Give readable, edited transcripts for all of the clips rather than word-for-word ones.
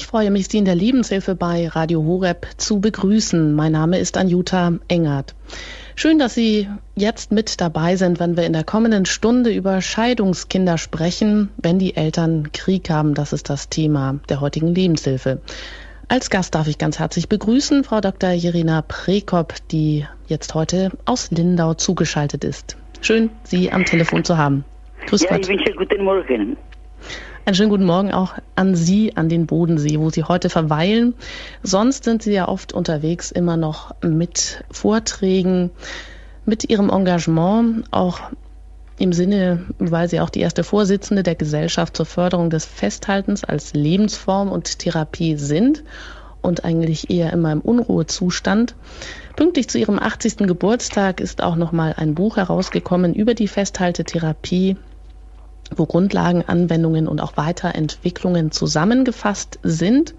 freue mich, Sie in der Lebenshilfe bei Radio Horeb zu begrüßen. Mein Name ist Anjuta Engert. Schön, dass Sie jetzt mit dabei sind, wenn wir in der kommenden Stunde über Scheidungskinder sprechen, wenn die Eltern Krieg haben. Das ist das Thema der heutigen Lebenshilfe. Als Gast darf ich ganz herzlich begrüßen Frau Dr. Jirina Prekop, die jetzt heute aus Lindau zugeschaltet ist. Schön, Sie am Telefon zu haben. Grüß Gott. Ich wünsche guten Morgen. Einen schönen guten Morgen auch an Sie, an den Bodensee, wo Sie heute verweilen. Sonst sind Sie ja oft unterwegs, immer noch mit Vorträgen, mit Ihrem Engagement, auch im Sinne, weil Sie auch die erste Vorsitzende der Gesellschaft zur Förderung des Festhaltens als Lebensform und Therapie sind und eigentlich eher immer im Unruhezustand. Pünktlich zu Ihrem 80. Geburtstag ist auch nochmal ein Buch herausgekommen über die Festhaltetherapie, wo Grundlagen, Anwendungen und auch Weiterentwicklungen zusammengefasst sind.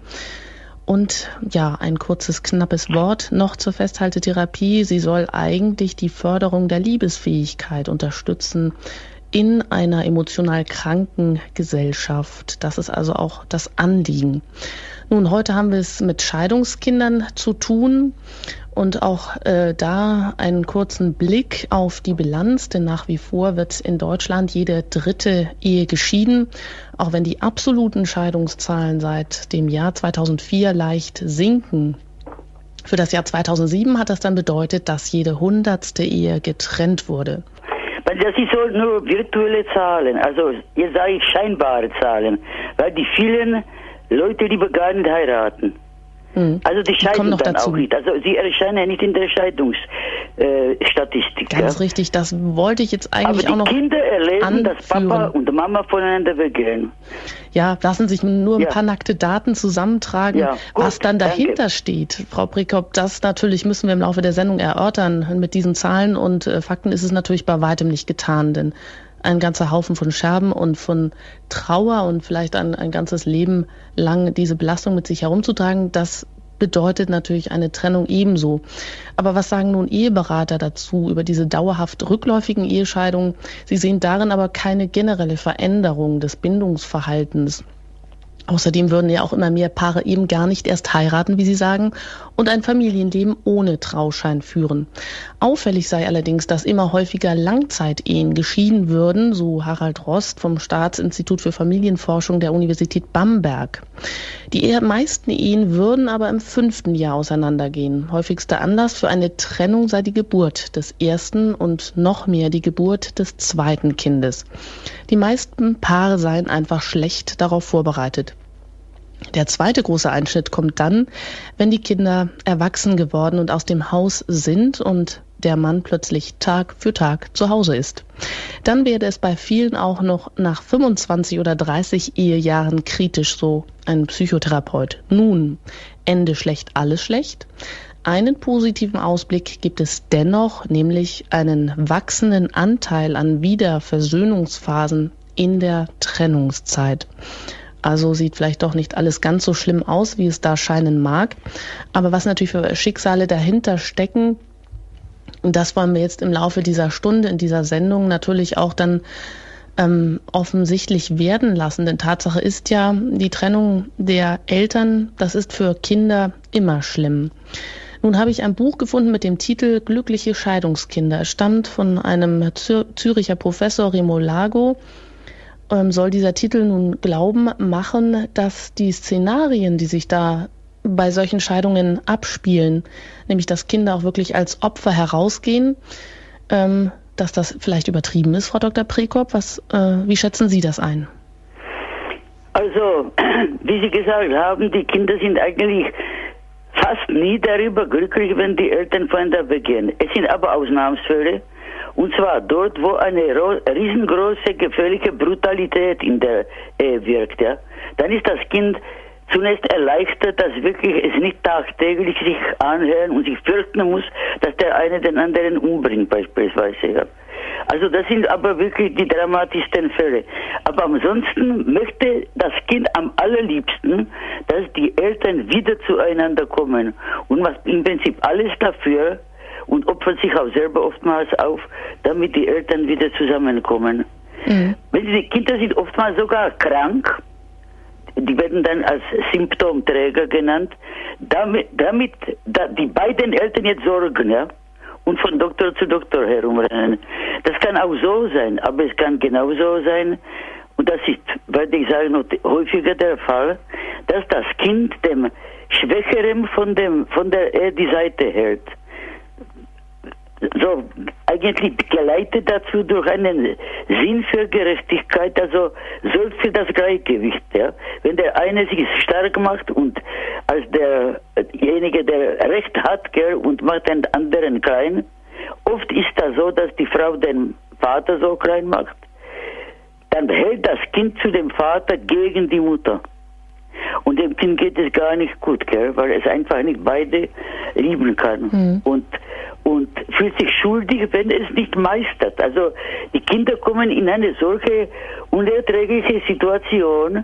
Und ja, ein kurzes, knappes Wort noch zur Festhaltetherapie. Sie soll eigentlich die Förderung der Liebesfähigkeit unterstützen in einer emotional kranken Gesellschaft. Das ist also auch das Anliegen. Nun, heute haben wir es mit Scheidungskindern zu tun und auch da einen kurzen Blick auf die Bilanz, denn nach wie vor wird in Deutschland jede dritte Ehe geschieden, auch wenn die absoluten Scheidungszahlen seit dem Jahr 2004 leicht sinken. Für das Jahr 2007 hat das dann bedeutet, dass jede 100. Ehe getrennt wurde. Das ist so nur virtuelle Zahlen, also jetzt sage ich scheinbare Zahlen, weil die vielen Leute lieber gar nicht heiraten. Also die scheiden dann auch nicht. Also sie erscheinen ja nicht in der Scheidungsstatistik. Ganz richtig, das wollte ich jetzt eigentlich auch noch anführen. Aber die Kinder erleben, dass Papa und Mama voneinander weggehen. Ja, lassen sich nur ein paar nackte Daten zusammentragen, gut, was dann dahinter steht. Frau Prekop, das natürlich müssen wir im Laufe der Sendung erörtern. Mit diesen Zahlen und Fakten ist es natürlich bei weitem nicht getan, denn ein ganzer Haufen von Scherben und von Trauer und vielleicht ein ganzes Leben lang diese Belastung mit sich herumzutragen, das bedeutet natürlich eine Trennung ebenso. Aber was sagen nun Eheberater dazu über diese dauerhaft rückläufigen Ehescheidungen? Sie sehen darin aber keine generelle Veränderung des Bindungsverhaltens. Außerdem würden ja auch immer mehr Paare eben gar nicht erst heiraten, wie Sie sagen, und ein Familienleben ohne Trauschein führen. Auffällig sei allerdings, dass immer häufiger Langzeitehen geschieden würden, so Harald Rost vom Staatsinstitut für Familienforschung der Universität Bamberg. Die meisten Ehen würden aber im 5. Jahr auseinandergehen. Häufigster Anlass für eine Trennung sei die Geburt des ersten und noch mehr die Geburt des zweiten Kindes. Die meisten Paare seien einfach schlecht darauf vorbereitet. Der zweite große Einschnitt kommt dann, wenn die Kinder erwachsen geworden und aus dem Haus sind und der Mann plötzlich Tag für Tag zu Hause ist. Dann werde es bei vielen auch noch nach 25 oder 30 Ehejahren kritisch, so ein Psychotherapeut. Nun, Ende schlecht, alles schlecht. Einen positiven Ausblick gibt es dennoch, nämlich einen wachsenden Anteil an Wiederversöhnungsphasen in der Trennungszeit. Also sieht vielleicht doch nicht alles ganz so schlimm aus, wie es da scheinen mag. Aber was natürlich für Schicksale dahinter stecken, das wollen wir jetzt im Laufe dieser Stunde, in dieser Sendung natürlich auch dann offensichtlich werden lassen. Denn Tatsache ist ja, die Trennung der Eltern, das ist für Kinder immer schlimm. Nun habe ich ein Buch gefunden mit dem Titel Glückliche Scheidungskinder. Es stammt von einem Züricher Professor Remo Lago. Soll dieser Titel nun Glauben machen, dass die Szenarien, die sich da bei solchen Scheidungen abspielen, nämlich dass Kinder auch wirklich als Opfer herausgehen, dass das vielleicht übertrieben ist, Frau Dr. Prekop? Wie schätzen Sie das ein? Also, wie Sie gesagt haben, die Kinder sind eigentlich fast nie darüber glücklich, wenn die Eltern voneinander weggehen. Es sind aber Ausnahmsfälle. Und zwar dort, wo eine riesengroße, gefährliche Brutalität in der Ehe wirkt. Ja? Dann ist das Kind zunächst erleichtert, dass wirklich es nicht tagtäglich sich anhören und sich fürchten muss, dass der eine den anderen umbringt beispielsweise. Ja? Also das sind aber wirklich die dramatischsten Fälle. Aber ansonsten möchte das Kind am allerliebsten, dass die Eltern wieder zueinander kommen und macht im Prinzip alles dafür, und opfert sich auch selber oftmals auf, damit die Eltern wieder zusammenkommen. Mhm. Die Kinder sind oftmals sogar krank, die werden dann als Symptomträger genannt, damit die beiden Eltern jetzt sorgen, ja, und von Doktor zu Doktor herumrennen. Das kann auch so sein, aber es kann genauso sein, und das ist, würde ich sagen, noch häufiger der Fall, dass das Kind dem Schwächeren von der die Seite hält. So, eigentlich geleitet dazu durch einen Sinn für Gerechtigkeit, also sorgt für das Gleichgewicht, ja. Wenn der eine sich stark macht und als derjenige, der Recht hat, gell, und macht den anderen klein, oft ist das so, dass die Frau den Vater so klein macht, dann hält das Kind zu dem Vater gegen die Mutter. Und dem Kind geht es gar nicht gut, gell, weil es einfach nicht beide lieben kann. Und fühlt sich schuldig, wenn es nicht meistert. Also die Kinder kommen in eine solche unerträgliche Situation,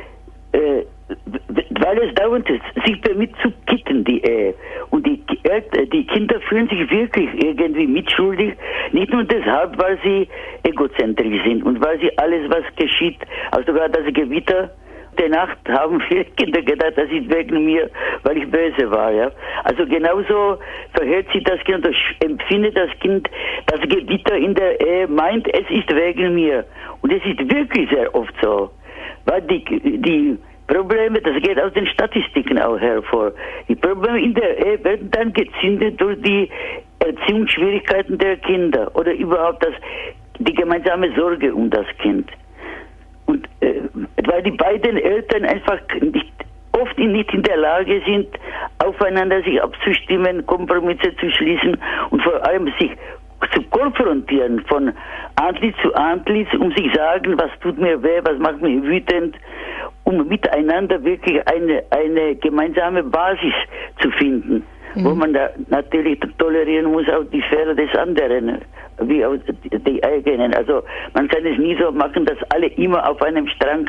weil es dauernd sich damit zu kitten, die Ehe. Und die Kinder fühlen sich wirklich irgendwie mitschuldig, nicht nur deshalb, weil sie egozentrisch sind und weil sie alles, was geschieht, auch sogar das Gewitter der Nacht, haben viele Kinder gedacht, das ist wegen mir, weil ich böse war, ja. Also genauso verhält sich das Kind, empfindet das Kind das Gewitter in der Ehe, meint, es ist wegen mir. Und es ist wirklich sehr oft so. Weil die Probleme, das geht aus den Statistiken auch hervor. Die Probleme in der Ehe werden dann gezündet durch die Erziehungsschwierigkeiten der Kinder oder überhaupt die gemeinsame Sorge um das Kind. Und weil die beiden Eltern einfach oft nicht in der Lage sind, aufeinander sich abzustimmen, Kompromisse zu schließen und vor allem sich zu konfrontieren von Antlitz zu Antlitz, um sich sagen, was tut mir weh, was macht mich wütend, um miteinander wirklich eine gemeinsame Basis zu finden, wo man da natürlich tolerieren muss auch die Fehler des anderen, wie auch die eigenen. Also man kann es nie so machen, dass alle immer auf einem Strang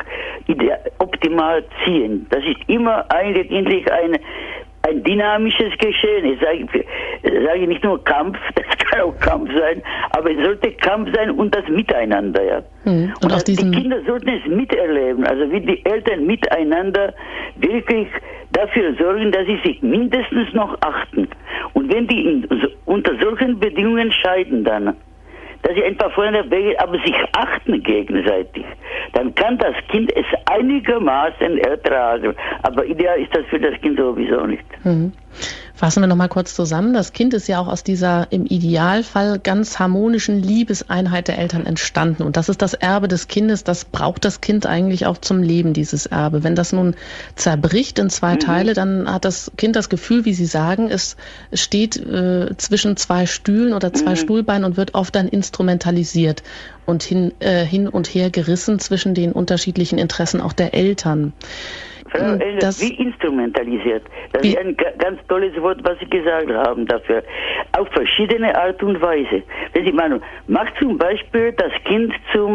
optimal ziehen. Das ist immer eigentlich ein dynamisches Geschehen. Ich sage nicht nur Kampf, das kann auch Kampf sein, aber es sollte Kampf sein und das Miteinander, ja. Und die Kinder sollten es miterleben, also wie die Eltern miteinander wirklich dafür sorgen, dass sie sich mindestens noch achten. Und wenn die unter solchen Bedingungen scheiden dann, dass sie einfach voneinander weggehen, aber sich achten gegenseitig, dann kann das Kind es einigermaßen ertragen. Aber ideal ist das für das Kind sowieso nicht. Fassen wir nochmal kurz zusammen. Das Kind ist ja auch aus dieser im Idealfall ganz harmonischen Liebeseinheit der Eltern entstanden. Und das ist das Erbe des Kindes. Das braucht das Kind eigentlich auch zum Leben, dieses Erbe. Wenn das nun zerbricht in zwei Teile, dann hat das Kind das Gefühl, wie Sie sagen, es steht zwischen zwei Stühlen oder zwei Stuhlbeinen und wird oft dann instrumentalisiert und hin und her gerissen zwischen den unterschiedlichen Interessen auch der Eltern. Frau Engels, wie instrumentalisiert? Das ist ein ganz tolles Wort, was Sie gesagt haben dafür. Auf verschiedene Art und Weise. Wenn Sie meinen, macht zum Beispiel das Kind zur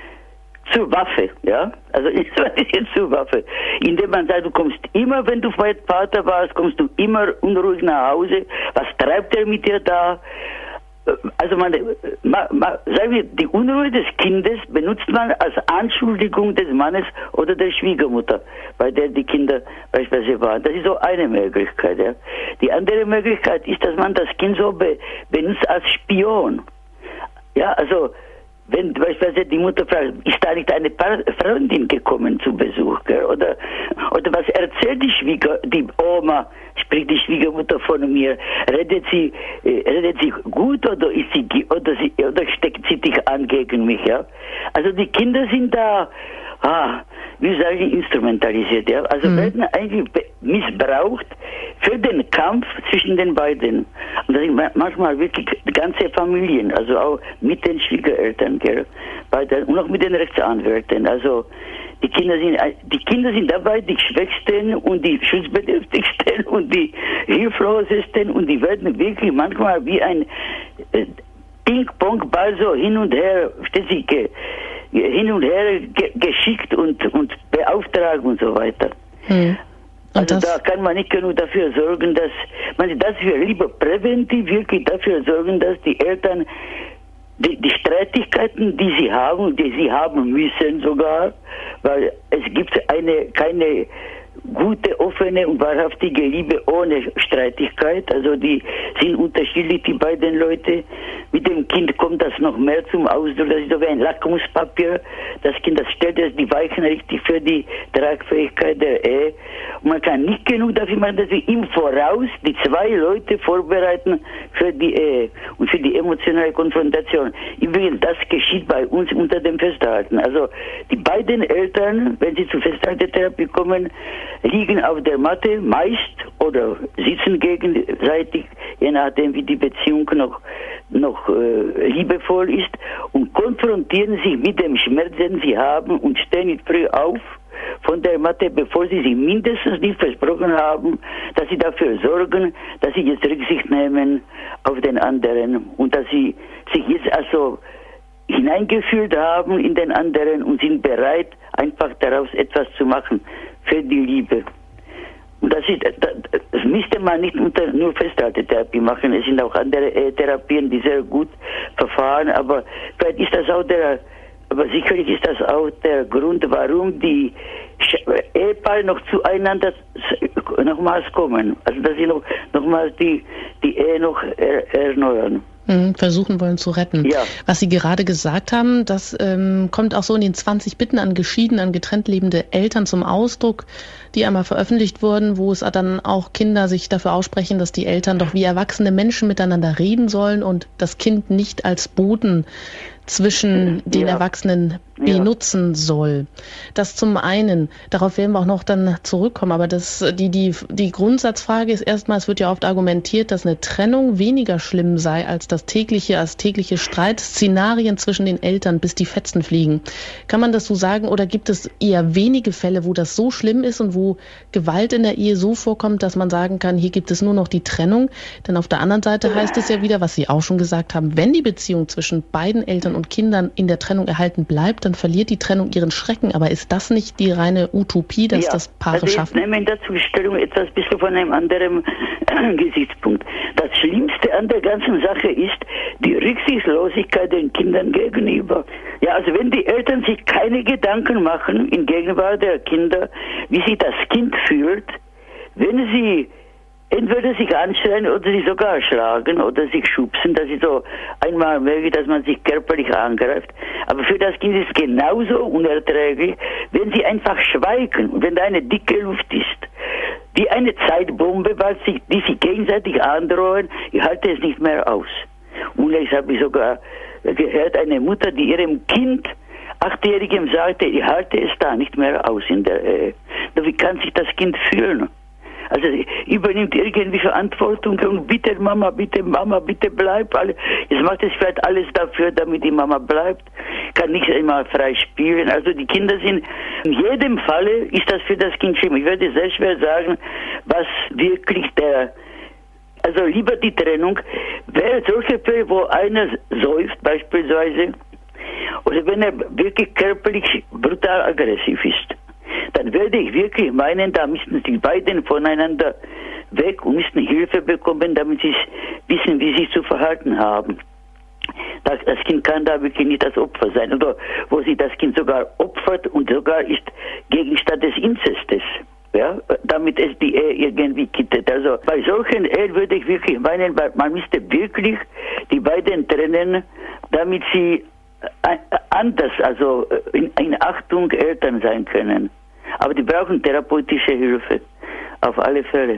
Waffe, ja? Also ist jetzt zur Waffe. Indem man sagt, du kommst immer, wenn du Vater warst, kommst du immer unruhig nach Hause. Was treibt er mit dir da? Also sagen wir, die Unruhe des Kindes benutzt man als Anschuldigung des Mannes oder der Schwiegermutter, bei der die Kinder beispielsweise waren. Das ist so eine Möglichkeit. Ja. Die andere Möglichkeit ist, dass man das Kind so benutzt als Spion. Ja, also wenn beispielsweise die Mutter fragt, ist da nicht eine Freundin gekommen zu Besuch, gell? Oder was erzählt die Oma, spricht die Schwiegermutter von mir, redet sie gut oder steckt sie dich an gegen mich, ja? Also die Kinder sind da, wie sage ich, instrumentalisiert, ja? Also werden eigentlich missbraucht für den Kampf zwischen den beiden. Und das sind manchmal wirklich ganze Familien, also auch mit den Schwiegereltern, gell? Und auch mit den Rechtsanwälten. Also die Kinder sind dabei die Schwächsten und die Schutzbedürftigsten und die Hilflosesten und die werden wirklich manchmal wie ein Ping-Pong-Ball so hin und her geschickt und beauftragt und so weiter. Also da kann man nicht genug dafür sorgen, dass wir lieber präventiv wirklich dafür sorgen, dass die Eltern die Streitigkeiten, die sie haben müssen sogar, weil es gibt keine gute, offene und wahrhaftige Liebe ohne Streitigkeit. Also die sind unterschiedlich, die beiden Leute. Mit dem Kind kommt das noch mehr zum Ausdruck. Das ist so wie ein Lackmuspapier. Das Kind, das stellt die Weichen richtig für die Tragfähigkeit der Ehe. Und man kann nicht genug dafür machen, dass wir im Voraus die zwei Leute vorbereiten für die Ehe und für die emotionale Konfrontation. Übrigens, das geschieht bei uns unter dem Festhalten. Also die beiden Eltern, wenn sie zur Festhaltetherapie kommen, liegen auf der Matte meist oder sitzen gegenseitig, je nachdem wie die Beziehung noch liebevoll ist, und konfrontieren sich mit dem Schmerz, den sie haben, und stehen nicht früh auf von der Matte, bevor sie sich mindestens nicht versprochen haben, dass sie dafür sorgen, dass sie jetzt Rücksicht nehmen auf den anderen und dass sie sich jetzt also hineingefühlt haben in den anderen und sind bereit, einfach daraus etwas zu machen für die Liebe. Und das müsste man nicht nur Festhaltetherapie machen. Es sind auch andere Therapien, die sehr gut verfahren, aber vielleicht ist das auch aber sicherlich ist das auch der Grund, warum die Ehepaare noch zueinander nochmals kommen. Also dass sie nochmals die Ehe noch erneuern. Versuchen wollen zu retten. Ja. Was Sie gerade gesagt haben, das kommt auch so in den 20 Bitten an geschieden, an getrennt lebende Eltern zum Ausdruck, die einmal veröffentlicht wurden, wo es dann auch Kinder sich dafür aussprechen, dass die Eltern doch wie erwachsene Menschen miteinander reden sollen und das Kind nicht als Boden zwischen den Erwachsenen benutzen soll. Das zum einen, darauf werden wir auch noch dann zurückkommen, aber die Grundsatzfrage ist erstmal, es wird ja oft argumentiert, dass eine Trennung weniger schlimm sei als tägliche Streitszenarien zwischen den Eltern, bis die Fetzen fliegen. Kann man das so sagen, oder gibt es eher wenige Fälle, wo das so schlimm ist und wo Gewalt in der Ehe so vorkommt, dass man sagen kann, hier gibt es nur noch die Trennung? Denn auf der anderen Seite heißt es ja wieder, was Sie auch schon gesagt haben, wenn die Beziehung zwischen beiden Eltern und Kindern in der Trennung erhalten bleibt, dann verliert die Trennung ihren Schrecken. Aber ist das nicht die reine Utopie, dass das Paare schaffen? Ich nehme in der Zustellung etwas bisschen von einem anderen Gesichtspunkt. Das Schlimmste an der ganzen Sache ist die Rücksichtslosigkeit den Kindern gegenüber. Ja, also wenn die Eltern sich keine Gedanken machen in Gegenwart der Kinder, wie sich das Kind fühlt, wenn sie entweder sich anschreien oder sie sogar schlagen oder sich schubsen, das ist so einmal möglich, dass man sich körperlich angreift. Aber für das Kind ist es genauso unerträglich, wenn sie einfach schweigen und wenn da eine dicke Luft ist. Wie eine Zeitbombe, die sich gegenseitig androhen, ich halte es nicht mehr aus. Und ich habe sogar gehört, eine Mutter, die ihrem Kind 8-Jährigem sagte, ich halte es da nicht mehr aus in der Ehe. Wie kann sich das Kind fühlen? Also übernimmt irgendwie Verantwortung und bitte Mama, bitte bleib. Jetzt macht es vielleicht alles dafür, damit die Mama bleibt. Kann nicht einmal frei spielen. Also die Kinder sind, in jedem Falle ist das für das Kind schlimm. Ich würde sehr schwer sagen, was wirklich also lieber die Trennung, wäre solche Fälle, wo einer säuft beispielsweise, oder wenn er wirklich körperlich brutal aggressiv ist, dann würde ich wirklich meinen, da müssten die beiden voneinander weg und müssten Hilfe bekommen, damit sie wissen, wie sie zu verhalten haben. Das Kind kann da wirklich nicht das Opfer sein. Oder wo sie das Kind sogar opfert und sogar ist Gegenstand des Inzestes. Ja, damit es die Ehe irgendwie kittet. Also bei solchen Ehen würde ich wirklich meinen, man müsste wirklich die beiden trennen, damit sie anders, also in Achtung Eltern sein können. Aber die brauchen therapeutische Hilfe, auf alle Fälle.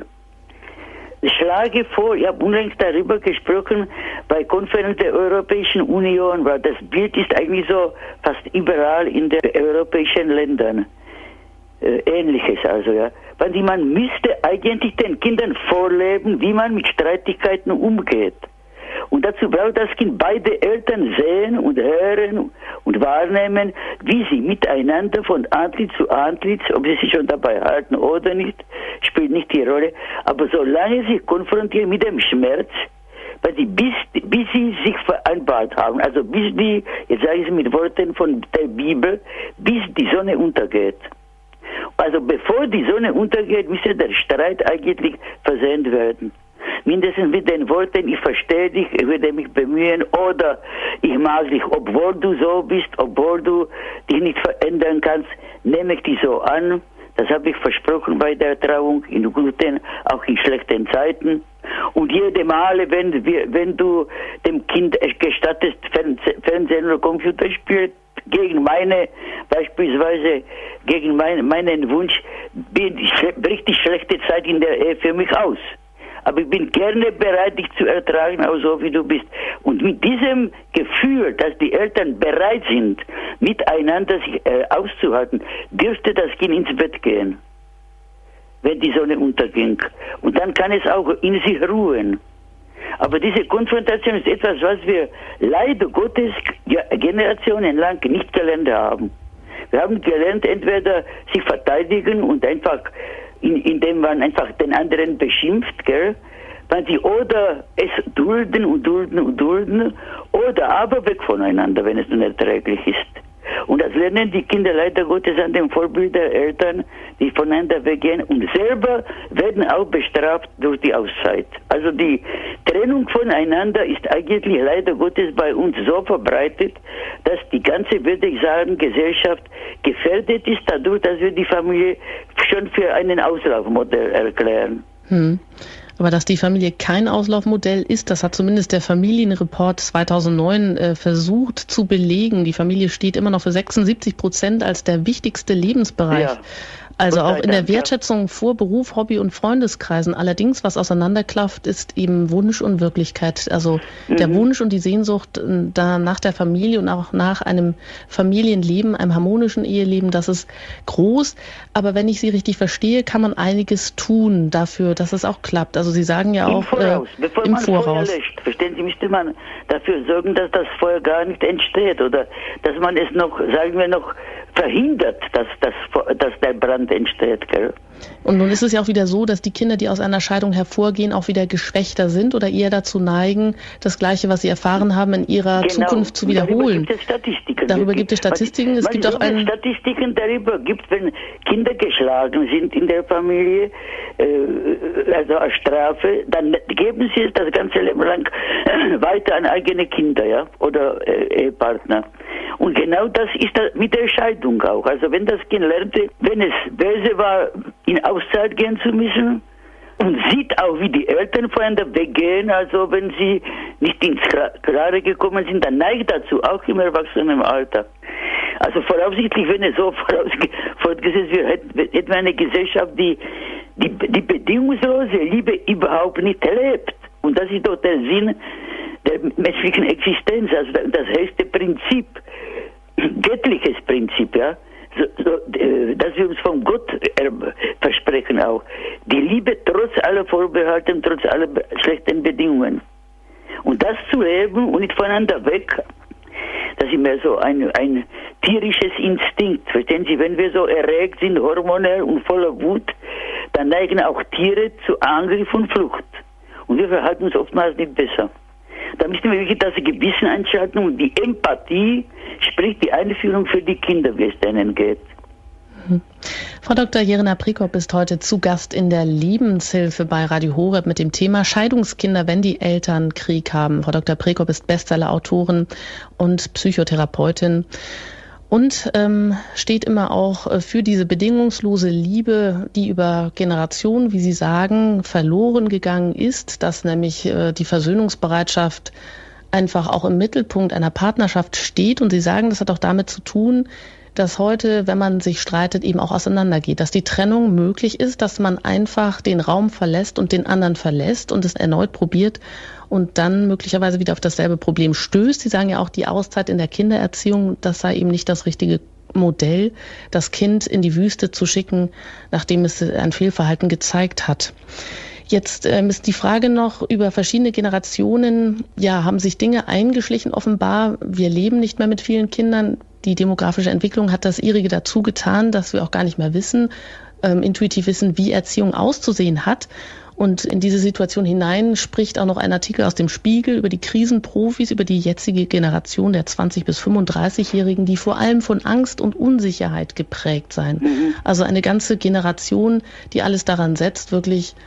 Ich schlage vor, ich habe unlängst darüber gesprochen, bei Konferenz der Europäischen Union, weil das Bild ist eigentlich so fast überall in den europäischen Ländern. Ähnliches also, ja. Weil man müsste eigentlich den Kindern vorleben, wie man mit Streitigkeiten umgeht. Und dazu braucht das Kind beide Eltern sehen und hören und wahrnehmen, wie sie miteinander von Antlitz zu Antlitz, ob sie sich schon dabei halten oder nicht, spielt nicht die Rolle. Aber solange sie konfrontieren mit dem Schmerz, weil bis sie sich vereinbart haben, also bis die, jetzt sage ich es mit Worten von der Bibel, bis die Sonne untergeht. Also bevor die Sonne untergeht, müsste der Streit eigentlich versöhnt werden. mindestens mit den Worten, ich verstehe dich, ich werde mich bemühen, oder ich mag dich, obwohl du so bist, obwohl du dich nicht verändern kannst, nehme ich dich so an. Das habe ich versprochen bei der Trauung, in guten, auch in schlechten Zeiten. Und jede Male, wenn du dem Kind gestattest, Fernsehen oder Computerspiel, beispielsweise gegen meinen Wunsch, bricht die schlechte Zeit in der Ehe für mich aus. Aber ich bin gerne bereit, dich zu ertragen, auch so wie du bist. Und mit diesem Gefühl, dass die Eltern bereit sind, miteinander sich auszuhalten, dürfte das Kind ins Bett gehen, wenn die Sonne unterging. Und dann kann es auch in sich ruhen. Aber diese Konfrontation ist etwas, was wir leider Gottes generationenlang nicht gelernt haben. Wir haben gelernt, entweder sich verteidigen und einfach, indem man einfach den anderen beschimpft, gell? Oder es dulden, oder aber weg voneinander, wenn es unerträglich ist. Und das lernen die Kinder leider Gottes an dem Vorbild der Eltern, die voneinander weggehen und selber werden auch bestraft durch die Auszeit. Also die Trennung voneinander ist eigentlich leider Gottes bei uns so verbreitet, dass die ganze, würde ich sagen, Gesellschaft gefährdet ist dadurch, dass wir die Familie schon für einen Auslaufmodell erklären. Aber dass die Familie kein Auslaufmodell ist, das hat zumindest der Familienreport 2009 versucht zu belegen. Die Familie steht immer noch für 76% als der wichtigste Lebensbereich. Ja. Also auch in der Wertschätzung vor Beruf, Hobby und Freundeskreisen. Allerdings, was auseinanderklafft, ist eben Wunsch und Wirklichkeit. Also der Wunsch und die Sehnsucht da nach der Familie und auch nach einem Familienleben, einem harmonischen Eheleben, das ist groß. Aber wenn ich Sie richtig verstehe, kann man einiges tun dafür, dass es auch klappt. Also Sie sagen ja auch bevor man Feuer löscht, verstehen Sie, müsste man dafür sorgen, dass das Feuer gar nicht entsteht oder dass man es noch, sagen wir noch, verhindert, dass der Brand entsteht. Gell? Und nun ist es ja auch wieder so, dass die Kinder, die aus einer Scheidung hervorgehen, auch wieder geschwächter sind oder eher dazu neigen, das Gleiche, was sie erfahren haben, in ihrer Zukunft zu wiederholen. Darüber gibt es Statistiken. Es gibt auch Statistiken darüber gibt, wenn Kinder geschlagen sind in der Familie, also als Strafe, dann geben sie es das ganze Leben lang weiter an eigene Kinder, ja, oder Ehepartner. Und genau das ist mit der Scheidung auch. Also wenn das Kind lernte, wenn es böse war, in Auszeit gehen zu müssen und sieht auch, wie die Eltern voneinander weggehen, also wenn sie nicht ins Klare gekommen sind, dann neigt dazu, auch im Erwachsenenalter. Also voraussichtlich, wenn es so fortgesetzt wird, hätten wir eine Gesellschaft, die bedingungslose Liebe überhaupt nicht erlebt. Und das ist doch der Sinn der menschlichen Existenz, also das höchste Prinzip, göttliches Prinzip, ja, dass wir uns von Gott versprechen auch. Die Liebe trotz aller Vorbehalten, trotz aller schlechten Bedingungen. Und das zu leben und nicht voneinander weg, das ist mehr so ein tierisches Instinkt. Verstehen Sie, wenn wir so erregt sind, hormonell und voller Wut, dann neigen auch Tiere zu Angriff und Flucht. Und wir verhalten uns oftmals nicht besser. Da müssen wir wirklich das Gewissen einschalten und die Empathie, sprich die Einführung für die Kinder, wie es denen geht. Frau Dr. Jirina Prikop ist heute zu Gast in der Lebenshilfe bei Radio Horeb mit dem Thema Scheidungskinder, wenn die Eltern Krieg haben. Frau Dr. Prikop ist Bestseller-Autorin und Psychotherapeutin und steht immer auch für diese bedingungslose Liebe, die über Generationen, wie Sie sagen, verloren gegangen ist, dass nämlich die Versöhnungsbereitschaft einfach auch im Mittelpunkt einer Partnerschaft steht. Und Sie sagen, das hat auch damit zu tun, dass heute, wenn man sich streitet, eben auch auseinandergeht, dass die Trennung möglich ist, dass man einfach den Raum verlässt und den anderen verlässt und es erneut probiert und dann möglicherweise wieder auf dasselbe Problem stößt. Sie sagen ja auch, die Auszeit in der Kindererziehung, das sei eben nicht das richtige Modell, das Kind in die Wüste zu schicken, nachdem es ein Fehlverhalten gezeigt hat. Jetzt ist die Frage noch über verschiedene Generationen. Ja, haben sich Dinge eingeschlichen offenbar. Wir leben nicht mehr mit vielen Kindern. Die demografische Entwicklung hat das ihrige dazu getan, dass wir auch gar nicht mehr wissen, intuitiv wissen, wie Erziehung auszusehen hat. Und in diese Situation hinein spricht auch noch ein Artikel aus dem Spiegel über die Krisenprofis, über die jetzige Generation der 20- bis 35-Jährigen, die vor allem von Angst und Unsicherheit geprägt seien. Also eine ganze Generation, die alles daran setzt, wirklich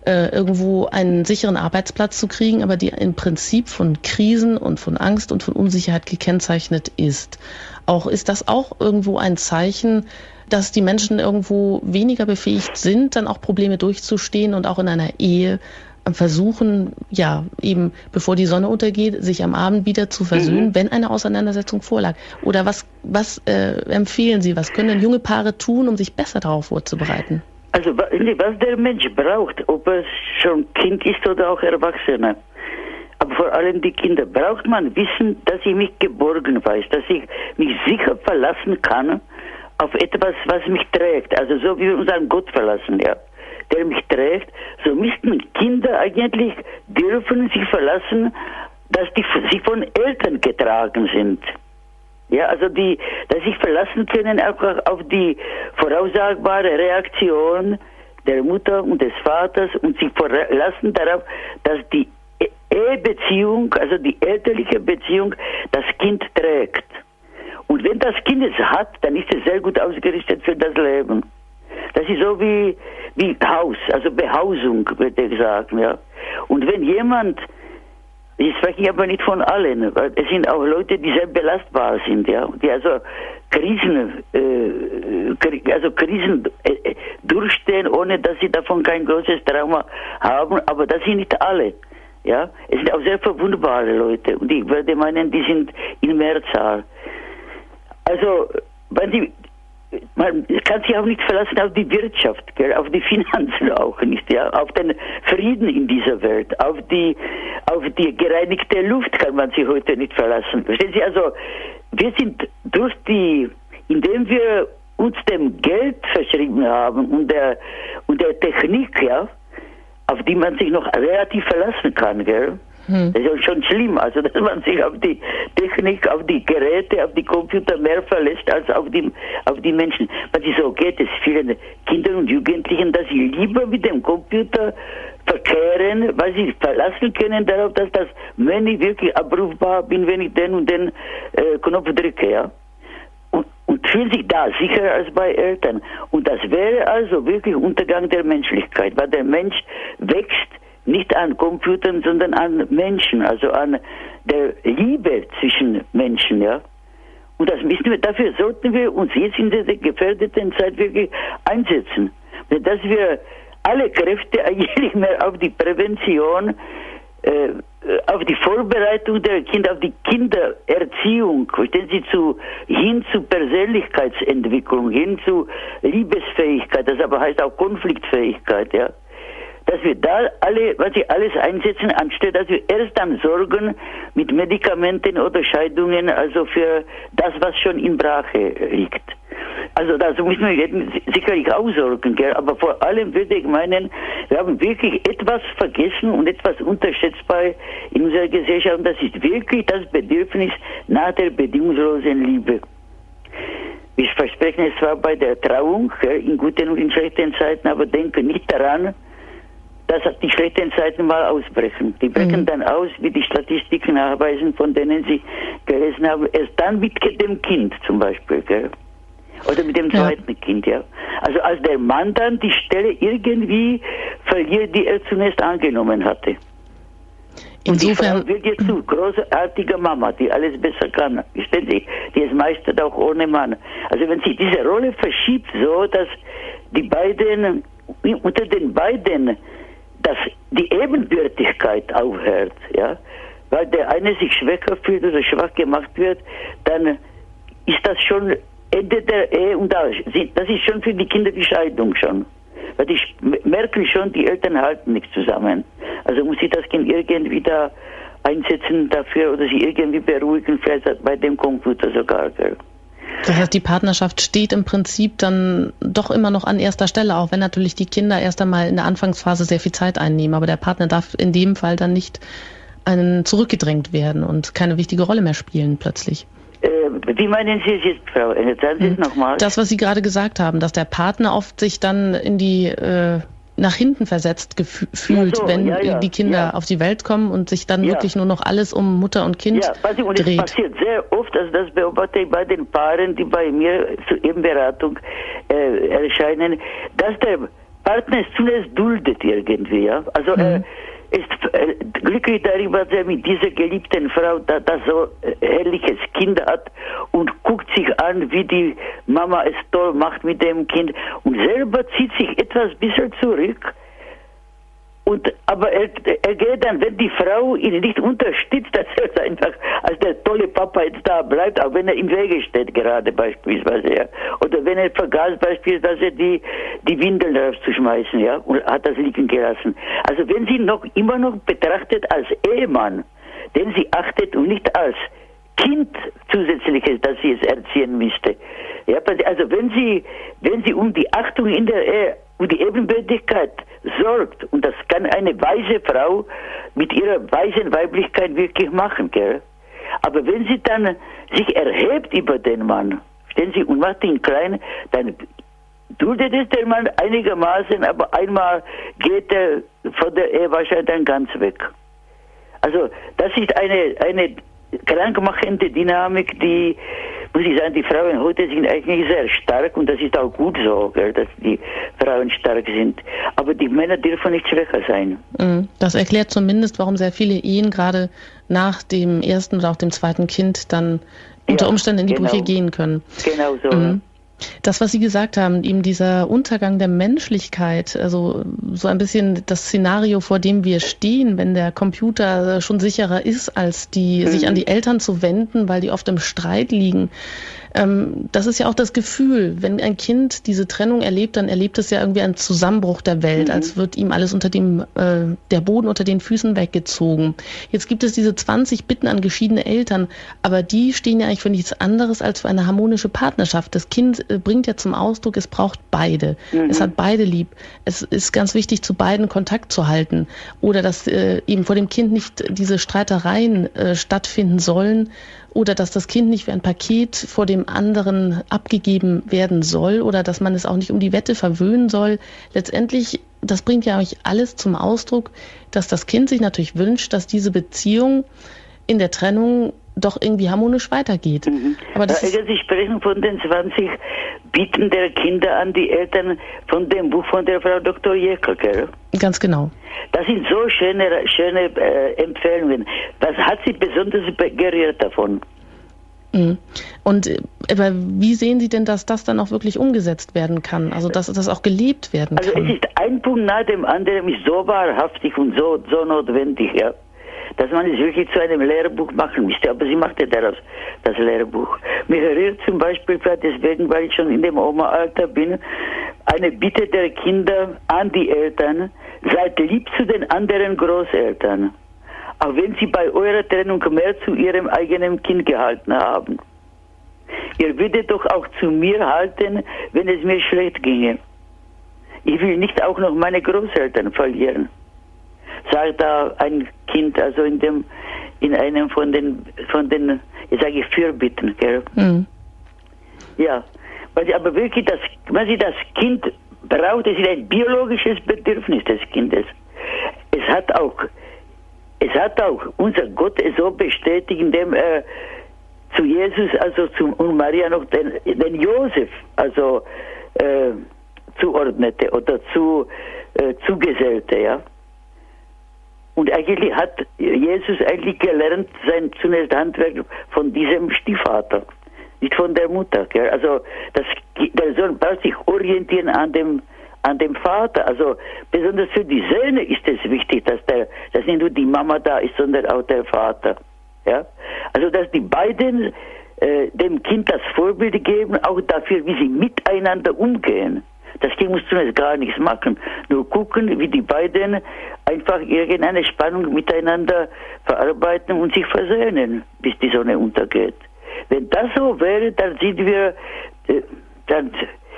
irgendwo einen sicheren Arbeitsplatz zu kriegen, aber die im Prinzip von Krisen und von Angst und von Unsicherheit gekennzeichnet ist. Ist das auch irgendwo ein Zeichen, dass die Menschen irgendwo weniger befähigt sind, dann auch Probleme durchzustehen und auch in einer Ehe versuchen, ja, eben bevor die Sonne untergeht, sich am Abend wieder zu versöhnen, wenn eine Auseinandersetzung vorlag? Oder was empfehlen Sie? Was können denn junge Paare tun, um sich besser darauf vorzubereiten? Also was der Mensch braucht, ob es schon Kind ist oder auch Erwachsener, aber vor allem die Kinder, braucht man Wissen, dass ich mich geborgen weiß, dass ich mich sicher verlassen kann auf etwas, was mich trägt. Also so wie wir uns an Gott verlassen, ja, der mich trägt, so müssten Kinder eigentlich dürfen sich verlassen, dass sie von Eltern getragen sind. Ja, also dass sich verlassen können auch auf die voraussagbare Reaktion der Mutter und des Vaters und sich verlassen darauf, dass die Ehebeziehung, also die elterliche Beziehung, das Kind trägt. Und wenn das Kind es hat, dann ist es sehr gut ausgerüstet für das Leben. Das ist so wie Haus, also Behausung, würde ich sagen, ja. Und wenn jemand, ich spreche aber nicht von allen, weil es sind auch Leute, die sehr belastbar sind, ja, die also Krisen durchstehen, ohne dass sie davon kein großes Trauma haben, aber das sind nicht alle, ja. Es sind auch sehr verwundbare Leute und ich würde meinen, die sind in Mehrzahl. Also, man kann sich auch nicht verlassen auf die Wirtschaft, gell, auf die Finanzen auch nicht, ja, auf den Frieden in dieser Welt, auf die gereinigte Luft kann man sich heute nicht verlassen. Verstehen Sie, also wir sind indem wir uns dem Geld verschrieben haben und der Technik, ja, auf die man sich noch relativ verlassen kann, gell. Das ist schon schlimm, also dass man sich auf die Technik, auf die Geräte, auf die Computer mehr verlässt als auf die Menschen. Aber so geht es vielen Kindern und Jugendlichen, dass sie lieber mit dem Computer verkehren, weil sie verlassen können darauf, dass das Menü wirklich abrufbar bin, wenn ich den und den Knopf drücke, ja. Und fühlen sich da sicherer als bei Eltern. Und das wäre also wirklich Untergang der Menschlichkeit, weil der Mensch wächst nicht an Computern, sondern an Menschen, also an der Liebe zwischen Menschen, ja. Und dafür sollten wir uns jetzt in dieser gefährdeten Zeit wirklich einsetzen. Dass wir alle Kräfte eigentlich mehr auf die Prävention, auf die Vorbereitung der Kinder, auf die Kindererziehung, verstehen Sie, hin zu Persönlichkeitsentwicklung, hin zu Liebesfähigkeit, das aber heißt auch Konfliktfähigkeit, ja. Dass wir da alles einsetzen, anstatt dass wir erst dann sorgen mit Medikamenten oder Scheidungen, also für das, was schon in Brache liegt. Also da müssen wir sicherlich auch sorgen, gell? Aber vor allem würde ich meinen, wir haben wirklich etwas vergessen und etwas unterschätzt in unserer Gesellschaft, und das ist wirklich das Bedürfnis nach der bedingungslosen Liebe. Wir versprechen es zwar bei der Trauung, gell, in guten und in schlechten Zeiten, aber denken nicht daran, dass die schlechten Zeiten mal ausbrechen. Die brechen dann aus, wie die Statistiken nachweisen, von denen Sie gelesen haben, erst dann mit dem Kind zum Beispiel, gell? Oder mit dem zweiten Kind, ja. Also als der Mann dann die Stelle irgendwie verliert, die er zunächst angenommen hatte. Insofern und die Frau wird jetzt zu großartiger Mama, die alles besser kann, verstehen Sie, die es meistert auch ohne Mann. Also wenn sich diese Rolle verschiebt so, dass unter den beiden dass die Ebenbürtigkeit aufhört, ja, weil der eine sich schwächer fühlt oder schwach gemacht wird, dann ist das schon Ende der Ehe und das ist schon für die Kinder die Scheidung schon. Weil die merken schon, die Eltern halten nicht zusammen. Also muss sie das Kind irgendwie da einsetzen dafür oder sie irgendwie beruhigen, vielleicht bei dem Computer sogar, gell. Das heißt, die Partnerschaft steht im Prinzip dann doch immer noch an erster Stelle, auch wenn natürlich die Kinder erst einmal in der Anfangsphase sehr viel Zeit einnehmen. Aber der Partner darf in dem Fall dann nicht zurückgedrängt werden und keine wichtige Rolle mehr spielen plötzlich. Wie meinen Sie es jetzt, Frau Engel? Sagen Sie es nochmal. Das, was Sie gerade gesagt haben, dass der Partner oft sich dann in die nach hinten versetzt fühlt, wenn die Kinder auf die Welt kommen und sich dann wirklich nur noch alles um Mutter und Kind und dreht. Es passiert sehr oft, also das beobachte ich bei den Paaren, die bei mir zur Ebenberatung erscheinen, dass der Partner es zunächst duldet irgendwie, ja. Also er ist glücklich darüber, dass er mit dieser geliebten Frau da so herrliches Kind hat und guckt sich an, wie die Mama es toll macht mit dem Kind und selber zieht sich etwas bisschen zurück. Aber er geht dann, wenn die Frau ihn nicht unterstützt, dass er einfach als der tolle Papa jetzt da bleibt, auch wenn er im Wege steht gerade beispielsweise, ja. Oder wenn er vergaß beispielsweise die Windeln rauszuschmeißen, ja, und hat das liegen gelassen. Also wenn sie immer noch betrachtet als Ehemann, den sie achtet und nicht als Kind zusätzliches, das sie es erziehen müsste. Ja, also wenn sie um die Achtung in der Ehe, um die Ebenbürtigkeit sorgt, und das kann eine weise Frau mit ihrer weisen Weiblichkeit wirklich machen, gell? Aber wenn sie dann sich erhebt über den Mann, stehen sie und macht ihn klein, dann duldet es der Mann einigermaßen, aber einmal geht er von der Ehe wahrscheinlich dann ganz weg. Also das ist eine krankmachende Dynamik, die, muss ich sagen, die Frauen heute sind eigentlich sehr stark und das ist auch gut so, gell, dass die Frauen stark sind. Aber die Männer dürfen nicht schwächer sein. Das erklärt zumindest, warum sehr viele Ehen gerade nach dem ersten oder auch dem zweiten Kind dann unter Umständen in die Brüche gehen können. Genau so. Das, was Sie gesagt haben, eben dieser Untergang der Menschlichkeit, also so ein bisschen das Szenario, vor dem wir stehen, wenn der Computer schon sicherer ist, als sich an die Eltern zu wenden, weil die oft im Streit liegen. Das ist ja auch das Gefühl, wenn ein Kind diese Trennung erlebt, dann erlebt es ja irgendwie einen Zusammenbruch der Welt, als wird ihm alles der Boden unter den Füßen weggezogen. Jetzt gibt es diese 20 Bitten an geschiedene Eltern, aber die stehen ja eigentlich für nichts anderes als für eine harmonische Partnerschaft. Das Kind bringt ja zum Ausdruck, es braucht beide. Es hat beide lieb. Es ist ganz wichtig, zu beiden Kontakt zu halten. Oder dass eben vor dem Kind nicht diese Streitereien stattfinden sollen, oder dass das Kind nicht wie ein Paket vor dem anderen abgegeben werden soll oder dass man es auch nicht um die Wette verwöhnen soll. Letztendlich, das bringt ja euch alles zum Ausdruck, dass das Kind sich natürlich wünscht, dass diese Beziehung in der Trennung doch irgendwie harmonisch weitergeht. Aber Sie sprechen von den 20 Bitten der Kinder an die Eltern von dem Buch von der Frau Dr. Jekyll, gell? Ganz genau. Das sind so schöne Empfehlungen. Was hat Sie besonders gerührt davon? Und aber wie sehen Sie denn, dass das dann auch wirklich umgesetzt werden kann? Also dass das auch gelebt werden kann? Also es ist ein Punkt nach dem anderen, ist so wahrhaftig und so notwendig, ja, dass man es wirklich zu einem Lehrbuch machen müsste. Aber sie machte daraus das Lehrbuch. Mich rührt zum Beispiel, deswegen, weil ich schon in dem Oma-Alter bin, eine Bitte der Kinder an die Eltern: Seid lieb zu den anderen Großeltern, auch wenn sie bei eurer Trennung mehr zu ihrem eigenen Kind gehalten haben. Ihr würdet doch auch zu mir halten, wenn es mir schlecht ginge. Ich will nicht auch noch meine Großeltern verlieren, sagt da ein Kind, also in einem von den, ich sage Fürbitten, gell? Ja, aber wirklich, wenn sie das Kind braucht, es ist ein biologisches Bedürfnis des Kindes. Es hat auch unser Gott so bestätigt, indem er zu Jesus, also und Maria noch den Josef, also zuordnete oder zugesellte, ja. Und eigentlich hat Jesus gelernt, sein zunächst Handwerk von diesem Stiefvater, nicht von der Mutter. Gell? Also der Sohn braucht sich orientieren an dem Vater. Also besonders für die Söhne ist es wichtig, dass nicht nur die Mama da ist, sondern auch der Vater. Ja? Also dass die beiden dem Kind das Vorbild geben, auch dafür, wie sie miteinander umgehen. Das Kind muss zunächst gar nichts machen, nur gucken, wie die beiden einfach irgendeine Spannung miteinander verarbeiten und sich versöhnen, bis die Sonne untergeht. Wenn das so wäre, dann sind wir, dann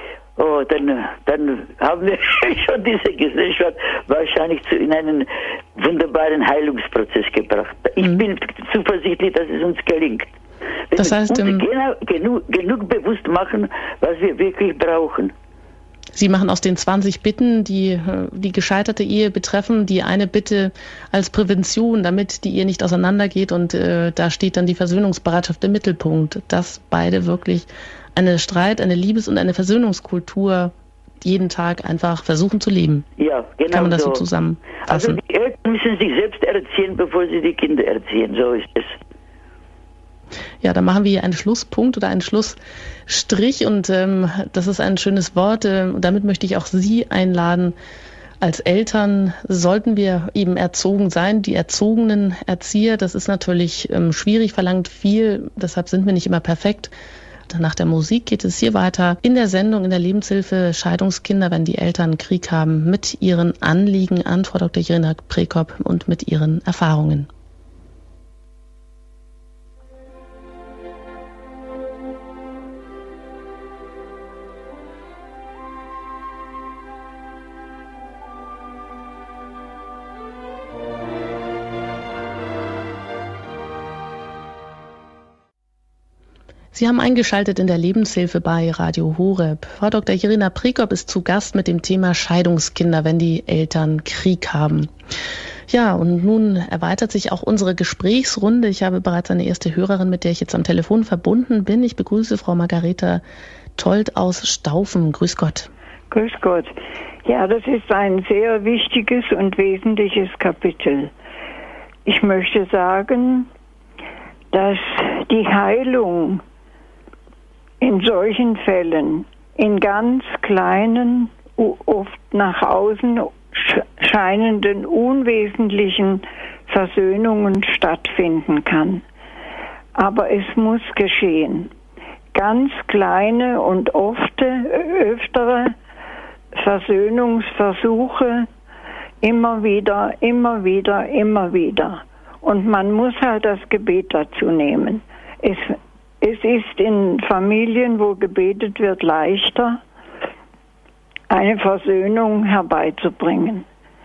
haben wir schon diese Gesellschaft wahrscheinlich in einen wunderbaren Heilungsprozess gebracht. Ich bin zuversichtlich, dass es uns gelingt. Wenn das heißt, wir uns genug bewusst machen, was wir wirklich brauchen. Sie machen aus den 20 Bitten, die gescheiterte Ehe betreffen, die eine Bitte als Prävention, damit die Ehe nicht auseinandergeht, und da steht dann die Versöhnungsbereitschaft im Mittelpunkt, dass beide wirklich eine Liebes- und eine Versöhnungskultur jeden Tag einfach versuchen zu leben. Ja, genau. Kann man das so zusammenfassen? Also die Eltern müssen sich selbst erziehen, bevor sie die Kinder erziehen. So ist es. Ja, da machen wir hier einen Schlusspunkt oder einen Schlussstrich und das ist ein schönes Wort. Damit möchte ich auch Sie einladen. Als Eltern sollten wir eben erzogen sein, die erzogenen Erzieher. Das ist natürlich schwierig, verlangt viel, deshalb sind wir nicht immer perfekt. Nach der Musik geht es hier weiter in der Sendung, in der Lebenshilfe Scheidungskinder, wenn die Eltern Krieg haben, mit ihren Anliegen an Frau Dr. Irina Prekop und mit ihren Erfahrungen. Sie haben eingeschaltet in der Lebenshilfe bei Radio Horeb. Frau Dr. Irina Prekop ist zu Gast mit dem Thema Scheidungskinder, wenn die Eltern Krieg haben. Ja, und nun erweitert sich auch unsere Gesprächsrunde. Ich habe bereits eine erste Hörerin, mit der ich jetzt am Telefon verbunden bin. Ich begrüße Frau Margareta Tolt aus Staufen. Grüß Gott. Grüß Gott. Ja, das ist ein sehr wichtiges und wesentliches Kapitel. Ich möchte sagen, dass die Heilung in solchen Fällen in ganz kleinen, oft nach außen scheinenden, unwesentlichen Versöhnungen stattfinden kann. Aber es muss geschehen. Ganz kleine und öftere Versöhnungsversuche immer wieder. Und man muss halt das Gebet dazu nehmen. Es ist in Familien, wo gebetet wird, leichter, eine Versöhnung herbeizubringen.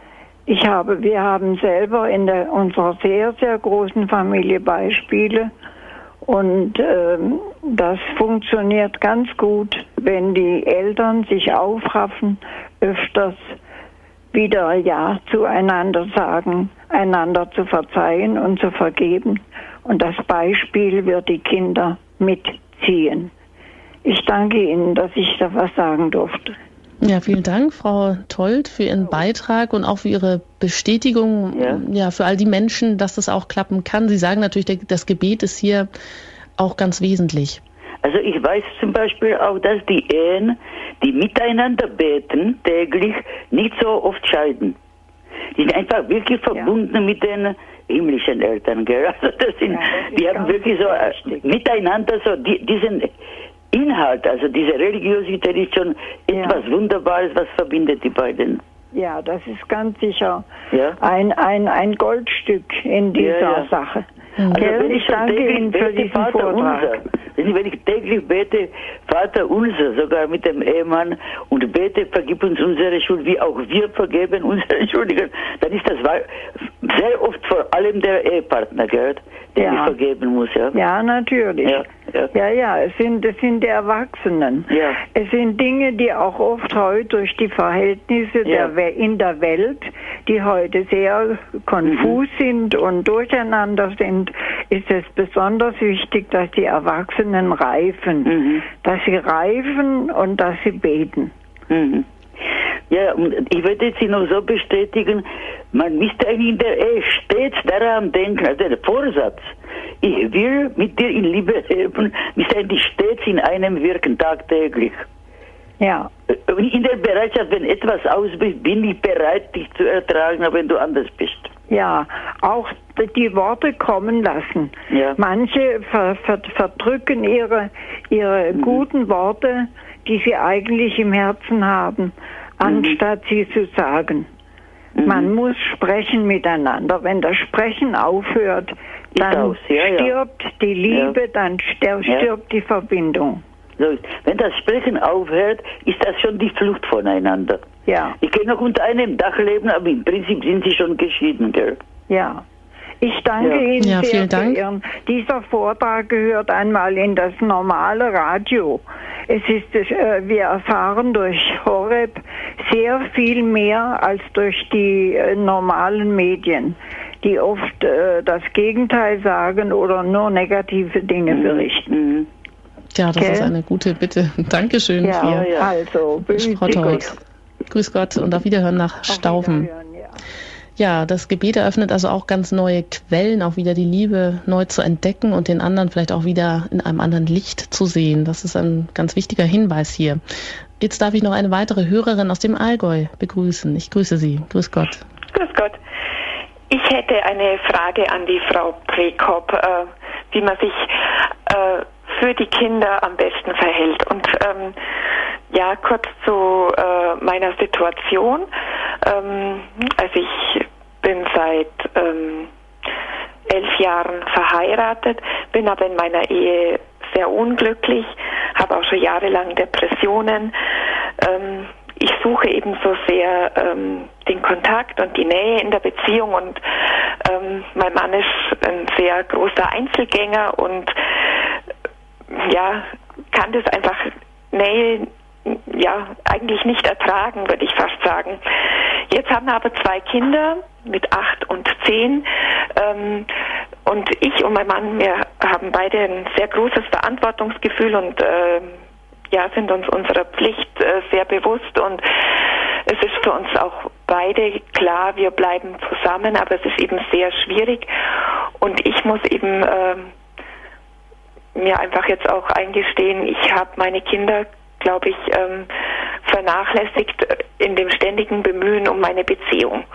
Wir haben selber in unserer sehr, sehr großen Familie Beispiele und das funktioniert ganz gut, wenn die Eltern sich aufraffen, öfters wieder Ja zueinander sagen, einander zu verzeihen und zu vergeben. Und das Beispiel wird die Kinder mitziehen. Ich danke Ihnen, dass ich da was sagen durfte. Ja, vielen Dank, Frau Tolt, für Ihren Beitrag und auch für Ihre Bestätigung, ja, für all die Menschen, dass das auch klappen kann. Sie sagen natürlich, das Gebet ist hier auch ganz wesentlich. Also ich weiß zum Beispiel auch, dass die Ehen, die miteinander beten, täglich nicht so oft scheiden. Die sind einfach wirklich verbunden mit den himmlischen Eltern, gell? Also die haben wirklich so miteinander so diesen Inhalt, also diese Religiosität ist schon etwas Wunderbares, was verbindet die beiden. Ja, das ist ganz sicher ein Goldstück in dieser Sache. Also wenn ich danke Ihnen für diesen Vortrag. Wenn ich täglich bete, Vater unser, sogar mit dem Ehemann, und bete, vergib uns unsere Schuld, wie auch wir vergeben unsere Schuldigen, dann ist das sehr oft vor allem der Ehepartner, gehört, der ich vergeben muss. Ja, ja, natürlich. Ja, es sind die Erwachsenen. Ja. Es sind Dinge, die auch oft heute durch die Verhältnisse in der Welt, die heute sehr konfus sind und durcheinander sind, ist es besonders wichtig, dass die Erwachsenen reifen. Dass sie reifen und dass sie beten. Ja, und ich würde Sie noch so bestätigen, man müsste eigentlich in der Ehe stets daran denken, also der Vorsatz, ich will mit dir in Liebe leben, müsste eigentlich stets in einem wirken, tagtäglich. Ja. In der Bereitschaft, wenn etwas ausbricht, bin ich bereit, dich zu ertragen, wenn du anders bist. Ja, auch die Worte kommen lassen. Ja. Manche verdrücken ihre guten Worte, die sie eigentlich im Herzen haben, anstatt sie zu sagen. Man muss sprechen miteinander. Wenn das Sprechen aufhört, dann stirbt die Liebe, dann stirbt die Verbindung. So, wenn das Sprechen aufhört, ist das schon die Flucht voneinander. Ja. Ich kann noch unter einem Dach leben, aber im Prinzip sind sie schon geschieden, gell? Ja. Ich danke Ihnen sehr für Ihren. Dieser Vortrag gehört einmal in das normale Radio. Wir erfahren durch Horeb sehr viel mehr als durch die normalen Medien, die oft das Gegenteil sagen oder nur negative Dinge berichten. Ja, das ist eine gute Bitte. Dankeschön, Frau Also, Schrotthold. Grüß Gott und auf Wiederhören nach Staufen. Ja, das Gebet eröffnet also auch ganz neue Quellen, auch wieder die Liebe neu zu entdecken und den anderen vielleicht auch wieder in einem anderen Licht zu sehen. Das ist ein ganz wichtiger Hinweis hier. Jetzt darf ich noch eine weitere Hörerin aus dem Allgäu begrüßen. Ich grüße Sie. Grüß Gott. Grüß Gott. Ich hätte eine Frage an die Frau Prekop, wie man sich für die Kinder am besten verhält. Und kurz zu meiner Situation. Also ich bin seit 11 Jahren verheiratet, bin aber in meiner Ehe sehr unglücklich, habe auch schon jahrelang Depressionen. Ich suche eben so sehr den Kontakt und die Nähe in der Beziehung und mein Mann ist ein sehr großer Einzelgänger und kann das einfach Nähe eigentlich nicht ertragen, würde ich fast sagen. Jetzt haben wir aber 2 Kinder mit 8 und 10 und ich und mein Mann, wir haben beide ein sehr großes Verantwortungsgefühl und sind uns unserer Pflicht sehr bewusst und es ist für uns auch beide klar, wir bleiben zusammen, aber es ist eben sehr schwierig und ich muss eben mir einfach jetzt auch eingestehen, ich habe meine Kinder, glaube ich, vernachlässigt in dem ständigen Bemühen um meine Beziehung.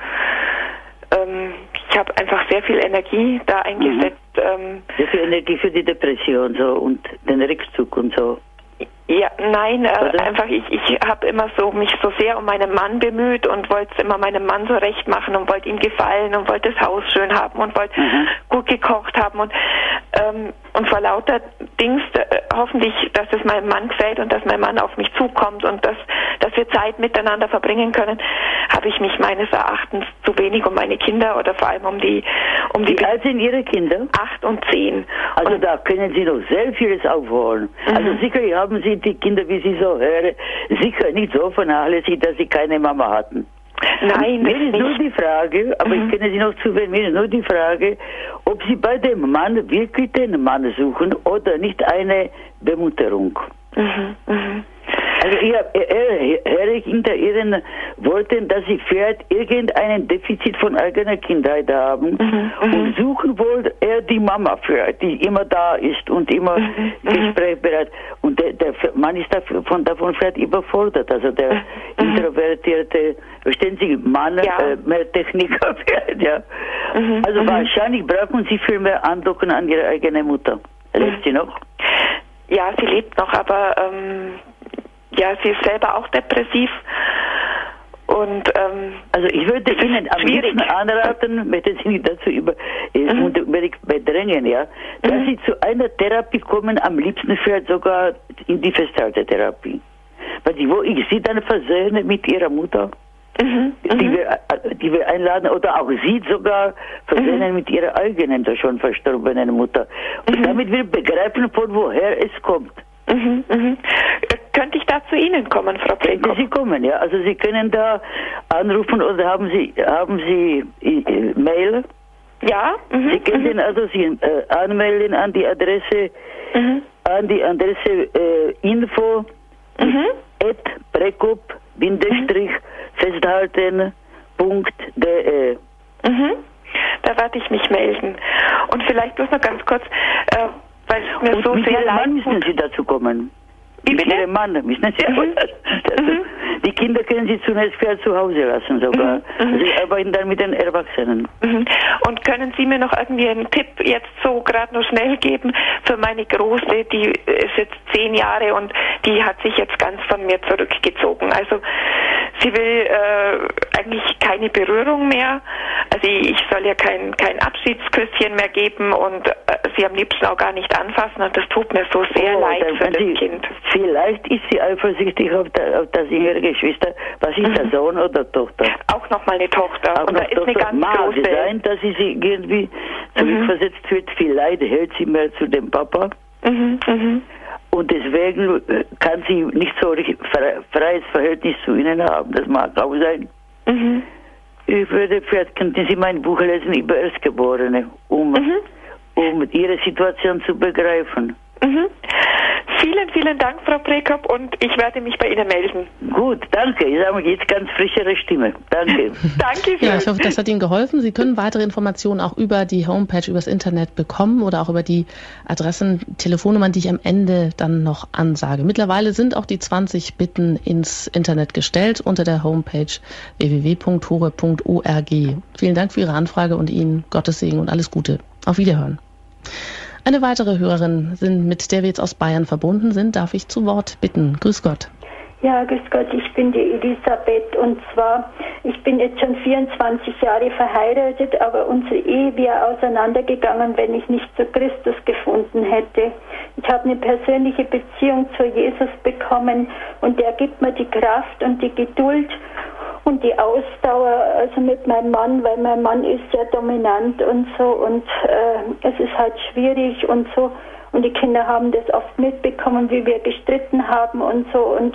Ich habe einfach sehr viel Energie da eingesetzt. Sehr viel Energie für die Depression so und den Rückzug und so. Ja, nein, einfach ich habe immer so mich so sehr um meinen Mann bemüht und wollte es immer meinem Mann so recht machen und wollte ihm gefallen und wollte das Haus schön haben und wollte gut gekocht haben und vor lauter Dings hoffentlich, dass es meinem Mann gefällt und dass mein Mann auf mich zukommt und dass wir Zeit miteinander verbringen können, habe ich mich meines Erachtens zu wenig um meine Kinder oder vor allem um die Wie alt sind Ihre Kinder? 8 und 10. Also und da können Sie noch sehr vieles aufholen. Also sicherlich haben Sie die Kinder, wie Sie so hören, sicher nicht so vernachlässigt, dass sie keine Mama hatten. Nein, mir ist nur die Frage, aber ich kenne Sie noch zu wenig, mir ist nur die Frage, ob Sie bei dem Mann wirklich den Mann suchen oder nicht eine Bemutterung. Also ich höre hinter Ihren Worten, dass Sie vielleicht irgendein Defizit von eigener Kindheit haben und suchen wohl eher die Mama vielleicht, die immer da ist und immer gesprächsbereit. Und der Mann ist davon vielleicht überfordert, also der introvertierte, verstehen Sie, Mann, mehr Techniker vielleicht, ja. Also wahrscheinlich brauchen Sie viel mehr andocken an Ihre eigene Mutter. Lebt sie noch? Ja, sie lebt noch, aber sie ist selber auch depressiv und also ich würde Ihnen am liebsten anraten, möchte Sie nicht dazu bedrängen, dass Sie zu einer Therapie kommen, am liebsten vielleicht sogar in die Festhaltetherapie. Weil wo ich Sie dann versöhne mit Ihrer Mutter, die wir einladen, oder auch Sie sogar versöhnen mit Ihrer eigenen, der schon verstorbenen Mutter. Und damit wir begreifen, von woher es kommt. Könnte ich da zu Ihnen kommen, Frau Prekop? Könnten Sie kommen, ja. Also Sie können da anrufen oder haben Sie Mail? Ja. Sie können also Sie anmelden an die Adresse info @prekop-festhalten.de. Da werde ich mich melden. Und vielleicht bloß noch ganz kurz, weil es mir so sehr leid tut. Müssen Sie dazu kommen. Wie bitte? Mit Ihrem Mann müssen Sie Die Kinder können Sie zunächst vielleicht zu Hause lassen sogar. Sie arbeiten dann mit den Erwachsenen. Und können Sie mir noch irgendwie einen Tipp jetzt so gerade noch schnell geben für meine Große, die ist jetzt 10 Jahre und die hat sich jetzt ganz von mir zurückgezogen. Also sie will eigentlich keine Berührung mehr. Also ich soll ihr kein Abschiedsküsschen mehr geben und sie am liebsten auch gar nicht anfassen und das tut mir so sehr leid für das Kind. Vielleicht ist sie eifersüchtig auf das jüngere Geschwister. Was ist der Sohn oder Tochter? Auch nochmal eine Tochter. Auch und da ist eine ganz große. Mag sein, dass sie irgendwie zurückversetzt wird. Vielleicht hält sie mehr zu dem Papa. Und deswegen kann sie nicht so freies Verhältnis zu ihnen haben. Das mag auch sein. Vielleicht könnten Sie mein Buch lesen über Erstgeborene, um ihre Situation zu begreifen. Vielen, vielen Dank, Frau Prekop, und ich werde mich bei Ihnen melden. Gut, danke. Ich habe jetzt ganz frischere Stimme. Danke. Danke schön. Ja, ich hoffe, das hat Ihnen geholfen. Sie können weitere Informationen auch über die Homepage, übers Internet bekommen oder auch über die Adressen, Telefonnummern, die ich am Ende dann noch ansage. Mittlerweile sind auch die 20 Bitten ins Internet gestellt unter der Homepage www.hore.org. Vielen Dank für Ihre Anfrage und Ihnen Gottes Segen und alles Gute. Auf Wiederhören. Eine weitere Hörerin, mit der wir jetzt aus Bayern verbunden sind, darf ich zu Wort bitten. Grüß Gott. Ja, grüß Gott, ich bin die Elisabeth, und zwar, ich bin jetzt schon 24 Jahre verheiratet, aber unsere Ehe wäre auseinandergegangen, wenn ich nicht zu Christus gefunden hätte. Ich habe eine persönliche Beziehung zu Jesus bekommen, und der gibt mir die Kraft und die Geduld und die Ausdauer, also mit meinem Mann, weil mein Mann ist sehr dominant und so, und es ist halt schwierig und so, und die Kinder haben das oft mitbekommen, wie wir gestritten haben und so, und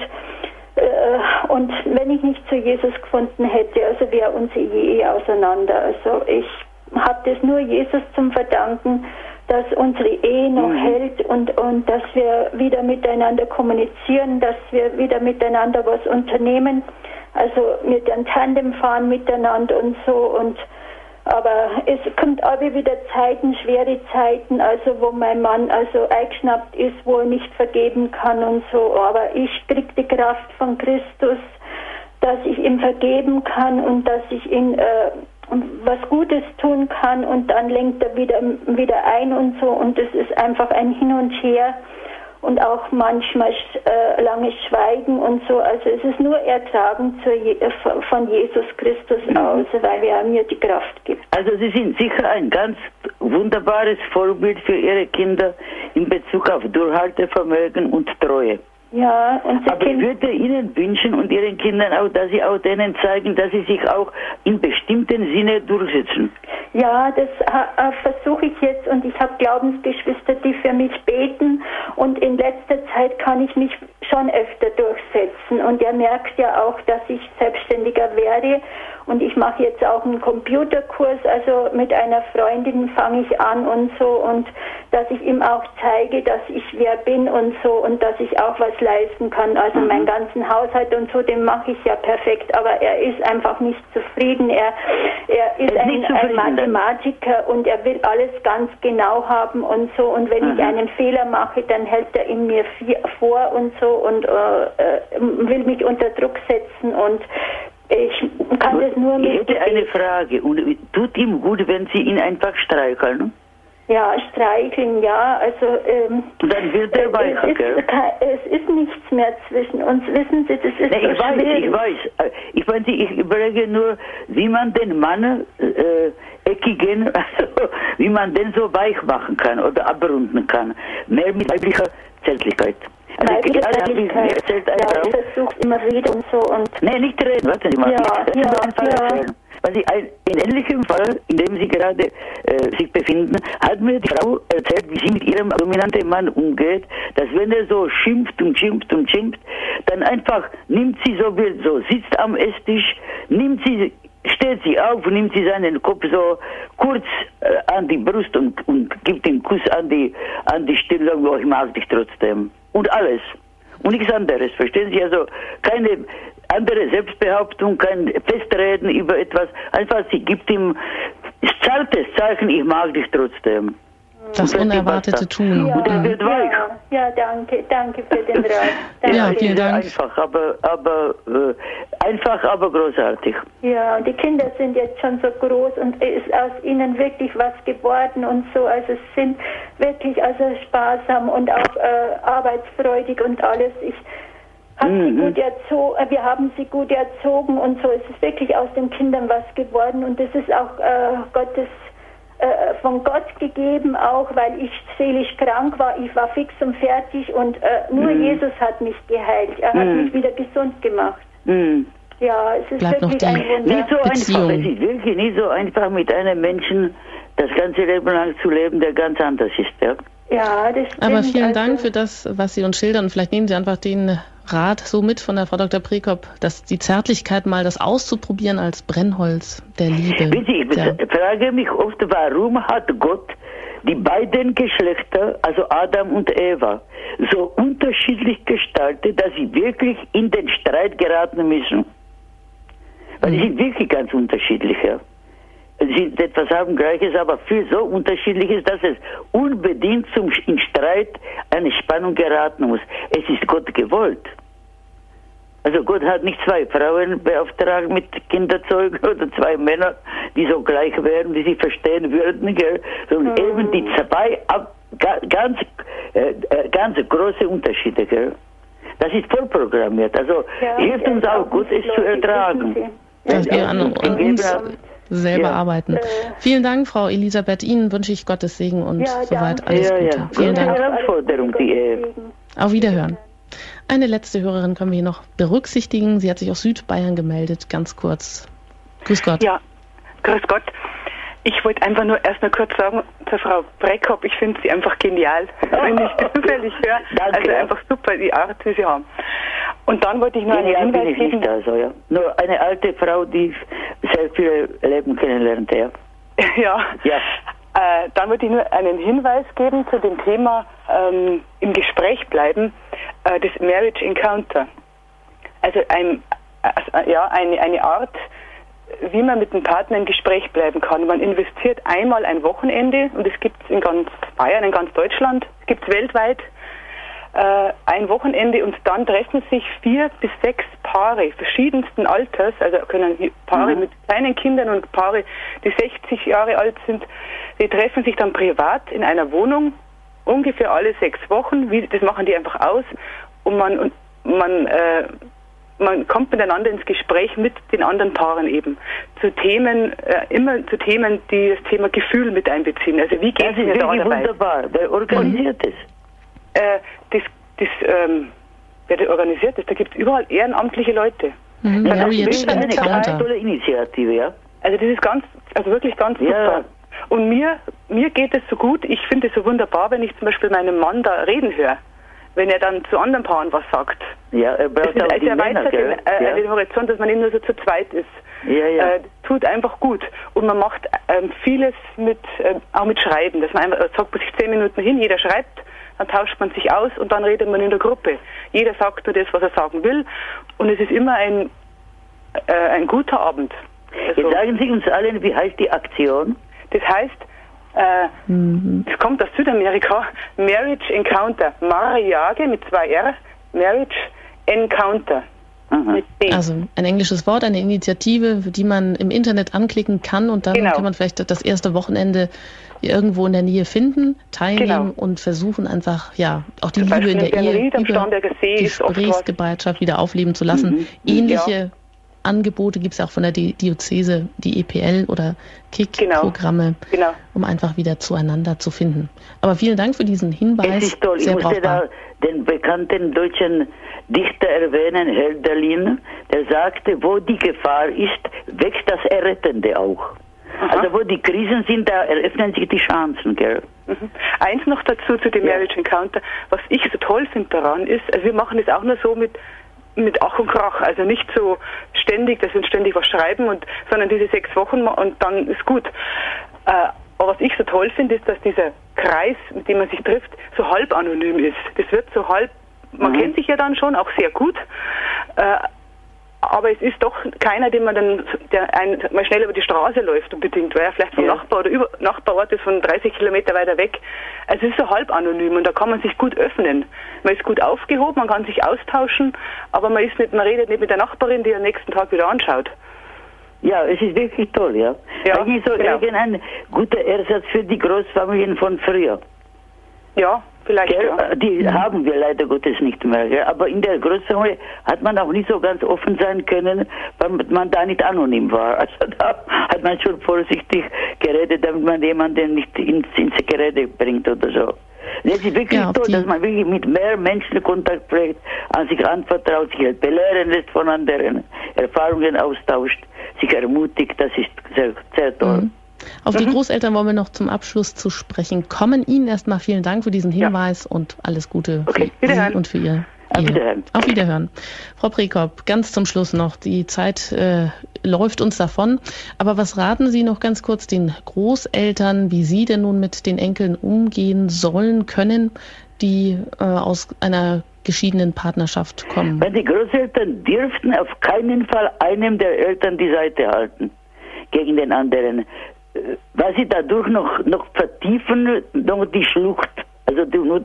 wenn ich nicht zu Jesus gefunden hätte, also wäre unsere Ehe auseinander. Also ich habe das nur Jesus zum Verdanken, dass unsere Ehe noch hält und dass wir wieder miteinander kommunizieren, dass wir wieder miteinander was unternehmen, also mit einem Tandem fahren miteinander und so, aber es kommt aber wieder Zeiten, schwere Zeiten, also wo mein Mann also eingeschnappt ist, wo er nicht vergeben kann und so, aber ich kriege die Kraft von Christus, dass ich ihm vergeben kann und dass ich ihm was Gutes tun kann, und dann lenkt er wieder ein und so, und es ist einfach ein Hin und Her. Und auch manchmal langes Schweigen und so. Also es ist nur Ertragen von Jesus Christus aus, weil er mir die Kraft gibt. Also Sie sind sicher ein ganz wunderbares Vorbild für Ihre Kinder in Bezug auf Durchhaltevermögen und Treue. Ja, aber ich würde Ihnen wünschen und Ihren Kindern auch, dass Sie auch denen zeigen, dass sie sich auch in bestimmten Sinne durchsetzen. Ja, das versuche ich jetzt, und ich habe Glaubensgeschwister, die für mich beten, und in letzter Zeit kann ich mich schon öfter durchsetzen, und er merkt ja auch, dass ich selbstständiger werde, und ich mache jetzt auch einen Computerkurs, also mit einer Freundin fange ich an und so, und dass ich ihm auch zeige, dass ich wer bin und so, und dass ich auch was leisten kann, also meinen ganzen Haushalt und so, den mache ich ja perfekt, aber er ist einfach nicht zufrieden, er ist ein Mathematiker, und er will alles ganz genau haben und so, und wenn ich einen Fehler mache, dann hält er ihn mir vor und so, und will mich unter Druck setzen, und ich kann das nur mit... Ich hätte eine Frage, und tut ihm gut, wenn Sie ihn einfach streicheln? Ja, streicheln, ja, also... dann wird er weicher, gell? Es ist nichts mehr zwischen uns, wissen Sie, das ist ich weiß. Ich meine, ich überlege nur, wie man den Mann eckigen, also wie man den so weich machen kann oder abrunden kann. Mehr mit weiblicher Zärtlichkeit. Also ich versuche immer reden und so, und... Nee, nicht reden, warten Sie mal. Weil in ähnlichem Fall, in dem Sie gerade sich befinden, hat mir die Frau erzählt, wie sie mit ihrem dominanten Mann umgeht, dass wenn er so schimpft, dann einfach nimmt sie so sitzt am Esstisch, steht sie auf, nimmt sie seinen Kopf so kurz an die Brust und gibt den Kuss an die Stirn, wo ich mag dich trotzdem. Und alles. Und nichts anderes, verstehen Sie? Also keine andere Selbstbehauptung, kein Festreden über etwas. Einfach, sie gibt ihm zartes Zeichen, ich mag dich trotzdem. Das Unerwartete tun. Und er wird weich. Ja, danke für den Rat. Ja, vielen Dank. Einfach, aber großartig. Ja, und die Kinder sind jetzt schon so groß, und es ist aus ihnen wirklich was geworden und so. Also es sind wirklich sparsam und auch arbeitsfreudig und alles. Wir haben sie gut erzogen und so. Es ist wirklich aus den Kindern was geworden, und es ist auch von Gott gegeben, auch weil ich seelisch krank war. Ich war fix und fertig, und nur Jesus hat mich geheilt. Er hat mich wieder gesund gemacht. Ja, es ist wirklich ein Wunder. Nicht so einfach, es ist wirklich nicht so einfach, mit einem Menschen das ganze Leben lang zu leben, der ganz anders ist. Ja, ja, das stimmt. Aber vielen Dank für das, was Sie uns schildern. Vielleicht nehmen Sie einfach den Rat so mit von der Frau Dr. Prekop, dass die Zärtlichkeit mal das auszuprobieren als Brennholz der Liebe. Ich frage mich oft, warum hat Gott die beiden Geschlechter, also Adam und Eva, so unterschiedlich gestaltet, dass sie wirklich in den Streit geraten müssen. Weil die sind wirklich ganz unterschiedlich, ja. Sie sind etwas haben Gleiches, aber viel so unterschiedlich ist, dass es unbedingt in Streit eine Spannung geraten muss. Es ist Gott gewollt. Also Gott hat nicht zwei Frauen beauftragt mit Kinderzeugen oder zwei Männer, die so gleich wären, die sie verstehen würden, gell? Sondern eben die zwei ganz große Unterschiede. Gell? Das ist vorprogrammiert. Also hilft uns auch gut, es zu ertragen. Dass wir an uns selber arbeiten. Vielen Dank, Frau Elisabeth. Ihnen wünsche ich Gottes Segen und soweit alles Gute. Vielen Dank. Herausforderung, die Auf Wiederhören. Eine letzte Hörerin können wir hier noch berücksichtigen. Sie hat sich aus Südbayern gemeldet, ganz kurz. Grüß Gott. Ja, grüß Gott. Ich wollte einfach nur erst mal kurz sagen zur Frau Brekop, ich finde sie einfach genial, wenn ich das zufällig höre. Danke. Also einfach super, die Art, die sie haben. Und dann wollte ich nur einen Hinweis geben. Nicht also, ja. Nur eine alte Frau, die sehr viel Leben kennenlernt, ja. Ja. Dann wollte ich nur einen Hinweis geben zu dem Thema im Gespräch bleiben, das Marriage Encounter. Also eine Art, wie man mit dem Partner im Gespräch bleiben kann. Man investiert einmal ein Wochenende, und es gibt es in ganz Bayern, in ganz Deutschland, es gibt es weltweit, ein Wochenende, und dann treffen sich 4 bis 6 Paare verschiedensten Alters, also können Paare mit kleinen Kindern und Paare, die 60 Jahre alt sind, die treffen sich dann privat in einer Wohnung, ungefähr alle 6 Wochen, das machen die einfach aus, und man kommt miteinander ins Gespräch mit den anderen Paaren eben zu Themen, immer zu Themen, die das Thema Gefühl mit einbeziehen. Also wie geht es mir da dabei? Wunderbar. Wer organisiert das? Wer das organisiert ist, da gibt es überall ehrenamtliche Leute. Das ist eine ganz tolle Initiative, ja. Also das ist wirklich ganz super. Und mir geht es so gut, ich finde es so wunderbar, wenn ich zum Beispiel meinen Mann da reden höre. Wenn er dann zu anderen Paaren was sagt. Ja, er braucht auch die Männer, gell? Den Horizont, dass man eben nur so zu zweit ist. Tut einfach gut. Und man macht vieles auch mit Schreiben, dass man einfach sagt, man sich 10 Minuten hin, jeder schreibt, dann tauscht man sich aus und dann redet man in der Gruppe. Jeder sagt nur das, was er sagen will, und es ist immer ein guter Abend. Also, jetzt sagen Sie uns allen, wie heißt die Aktion? Das heißt, es kommt aus Südamerika, Marriage Encounter, Mariage mit 2 R, Marriage Encounter. Mit D. Also ein englisches Wort, eine Initiative, die man im Internet anklicken kann, und dann kann man vielleicht das erste Wochenende irgendwo in der Nähe finden, teilnehmen und versuchen einfach, auch die Liebe in der Ehe, Gesprächsbereitschaft wieder aufleben zu lassen. Ähnliche Angebote gibt es auch von der Diözese, die EPL oder KIK-Programme, um einfach wieder zueinander zu finden. Aber vielen Dank für diesen Hinweis. Es ist toll. Ich musste da den bekannten deutschen Dichter erwähnen, Hölderlin, der sagte, wo die Gefahr ist, wächst das Errettende auch. Also wo die Krisen sind, da eröffnen sich die Chancen, gell? Eins noch dazu zu dem Marriage Encounter, was ich so toll finde daran ist, also wir machen das auch nur so mit Ach und Krach, also nicht so ständig, dass wir uns ständig was schreiben, sondern diese 6 Wochen und dann ist gut. Aber was ich so toll finde, ist, dass dieser Kreis, mit dem man sich trifft, so halb anonym ist. Das wird so halb, man kennt sich ja dann schon, auch sehr gut, aber es ist doch keiner, der mal schnell über die Straße läuft unbedingt, weil er vielleicht vom Nachbar oder Nachbarort ist von 30 Kilometer weiter weg. Also es ist so halb anonym, und da kann man sich gut öffnen. Man ist gut aufgehoben, man kann sich austauschen, aber man redet nicht mit der Nachbarin, die am nächsten Tag wieder anschaut. Ja, es ist wirklich toll, ja. Eigentlich so irgendein guter Ersatz für die Großfamilien von früher. Ja, vielleicht. Die haben wir leider Gottes nicht mehr. Gell? Aber in der Großfamilie hat man auch nicht so ganz offen sein können, weil man da nicht anonym war. Also da hat man schon vorsichtig geredet, damit man jemanden nicht ins Gerede bringt oder so. Es ist wirklich toll, dass man wirklich mit mehr Menschen Kontakt pflegt, an sich anvertraut, sich belehren lässt von anderen, Erfahrungen austauscht, sich ermutigt. Das ist sehr, sehr toll. Auf die Großeltern wollen wir noch zum Abschluss zu sprechen kommen. Ihnen erstmal vielen Dank für diesen Hinweis und alles Gute für Sie und für Ihr Auf Wiederhören. Auf Wiederhören. Frau Prekop, ganz zum Schluss noch. Die Zeit läuft uns davon. Aber was raten Sie noch ganz kurz den Großeltern, wie sie denn nun mit den Enkeln umgehen sollen, können, die aus einer geschiedenen Partnerschaft kommen? Weil die Großeltern dürften auf keinen Fall einem der Eltern die Seite halten gegen den anderen. Weil sie dadurch noch vertiefen, noch die Schlucht. Also nur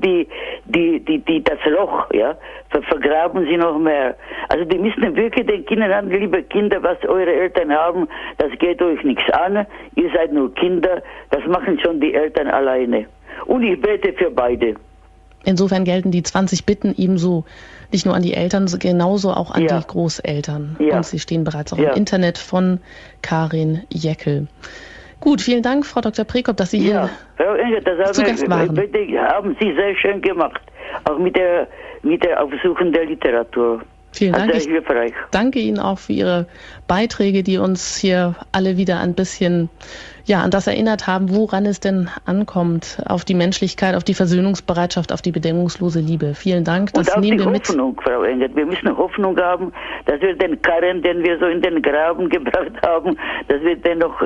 das Loch, ja, vergraben sie noch mehr. Also die müssen wirklich den Kindern sagen, liebe Kinder, was eure Eltern haben, das geht euch nichts an, ihr seid nur Kinder, das machen schon die Eltern alleine. Und ich bete für beide. Insofern gelten die 20 Bitten ebenso nicht nur an die Eltern, genauso auch an die Großeltern. Ja. Und sie stehen bereits auch im Internet von Karin Jäckel. Gut, vielen Dank, Frau Dr. Prekop, dass Sie hier Frau Engel, zu Gast waren. Haben Sie sehr schön gemacht, auch mit der Aufsuchen der Literatur. Vielen Dank. Sehr hilfreich. Danke Ihnen auch für Ihre Beiträge, die uns hier alle wieder ein bisschen an das erinnert haben, woran es denn ankommt, auf die Menschlichkeit, auf die Versöhnungsbereitschaft, auf die bedingungslose Liebe. Vielen Dank. Das nehmen wir mit. Hoffnung, Frau Engel. Wir müssen Hoffnung haben, dass wir den Karren, den wir so in den Graben gebracht haben, dass wir den noch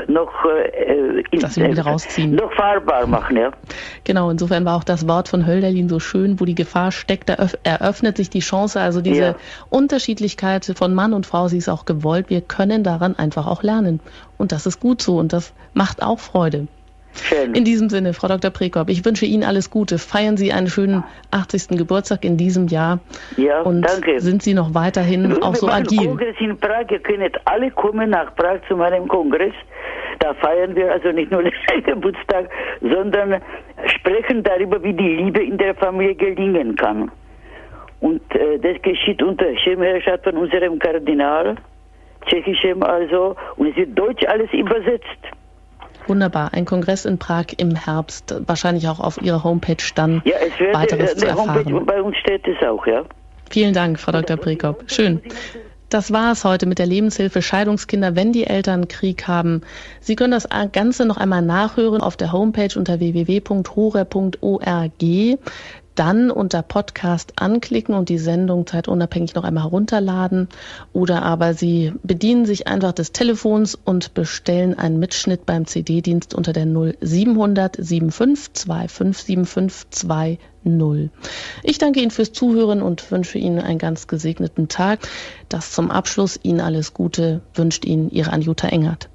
wieder rausziehen. Noch fahrbar machen, ja. Genau, insofern war auch das Wort von Hölderlin so schön, wo die Gefahr steckt, da eröffnet sich die Chance, also diese Unterschiedlichkeit von Mann und Frau, sie ist auch gewollt, wir können daran einfach auch lernen. Und das ist gut so und das macht auch Freude. Schön. In diesem Sinne, Frau Dr. Prekop, ich wünsche Ihnen alles Gute. Feiern Sie einen schönen 80. Geburtstag in diesem Jahr. Ja, und danke. Sind Sie noch weiterhin auch so agil? Wir machen Kongress in Prag. Ihr könnt alle kommen nach Prag zu meinem Kongress. Da feiern wir also nicht nur den Geburtstag, sondern sprechen darüber, wie die Liebe in der Familie gelingen kann. Und das geschieht unter Schirmherrschaft von unserem Kardinal, tschechischem also, und es wird deutsch alles übersetzt. Wunderbar, ein Kongress in Prag im Herbst, wahrscheinlich auch auf Ihrer Homepage dann weiteres zu erfahren. Homepage, bei uns steht es auch, ja. Vielen Dank, Frau Dr. Prekop. Schön. Das war es heute mit der Lebenshilfe Scheidungskinder, wenn die Eltern Krieg haben. Sie können das Ganze noch einmal nachhören auf der Homepage unter www.hore.org. Dann unter Podcast anklicken und die Sendung zeitunabhängig noch einmal herunterladen. Oder aber Sie bedienen sich einfach des Telefons und bestellen einen Mitschnitt beim CD-Dienst unter der 0700 75 2575 20. Ich danke Ihnen fürs Zuhören und wünsche Ihnen einen ganz gesegneten Tag. Das zum Abschluss. Ihnen alles Gute wünscht Ihnen Ihre Anjuta Engert.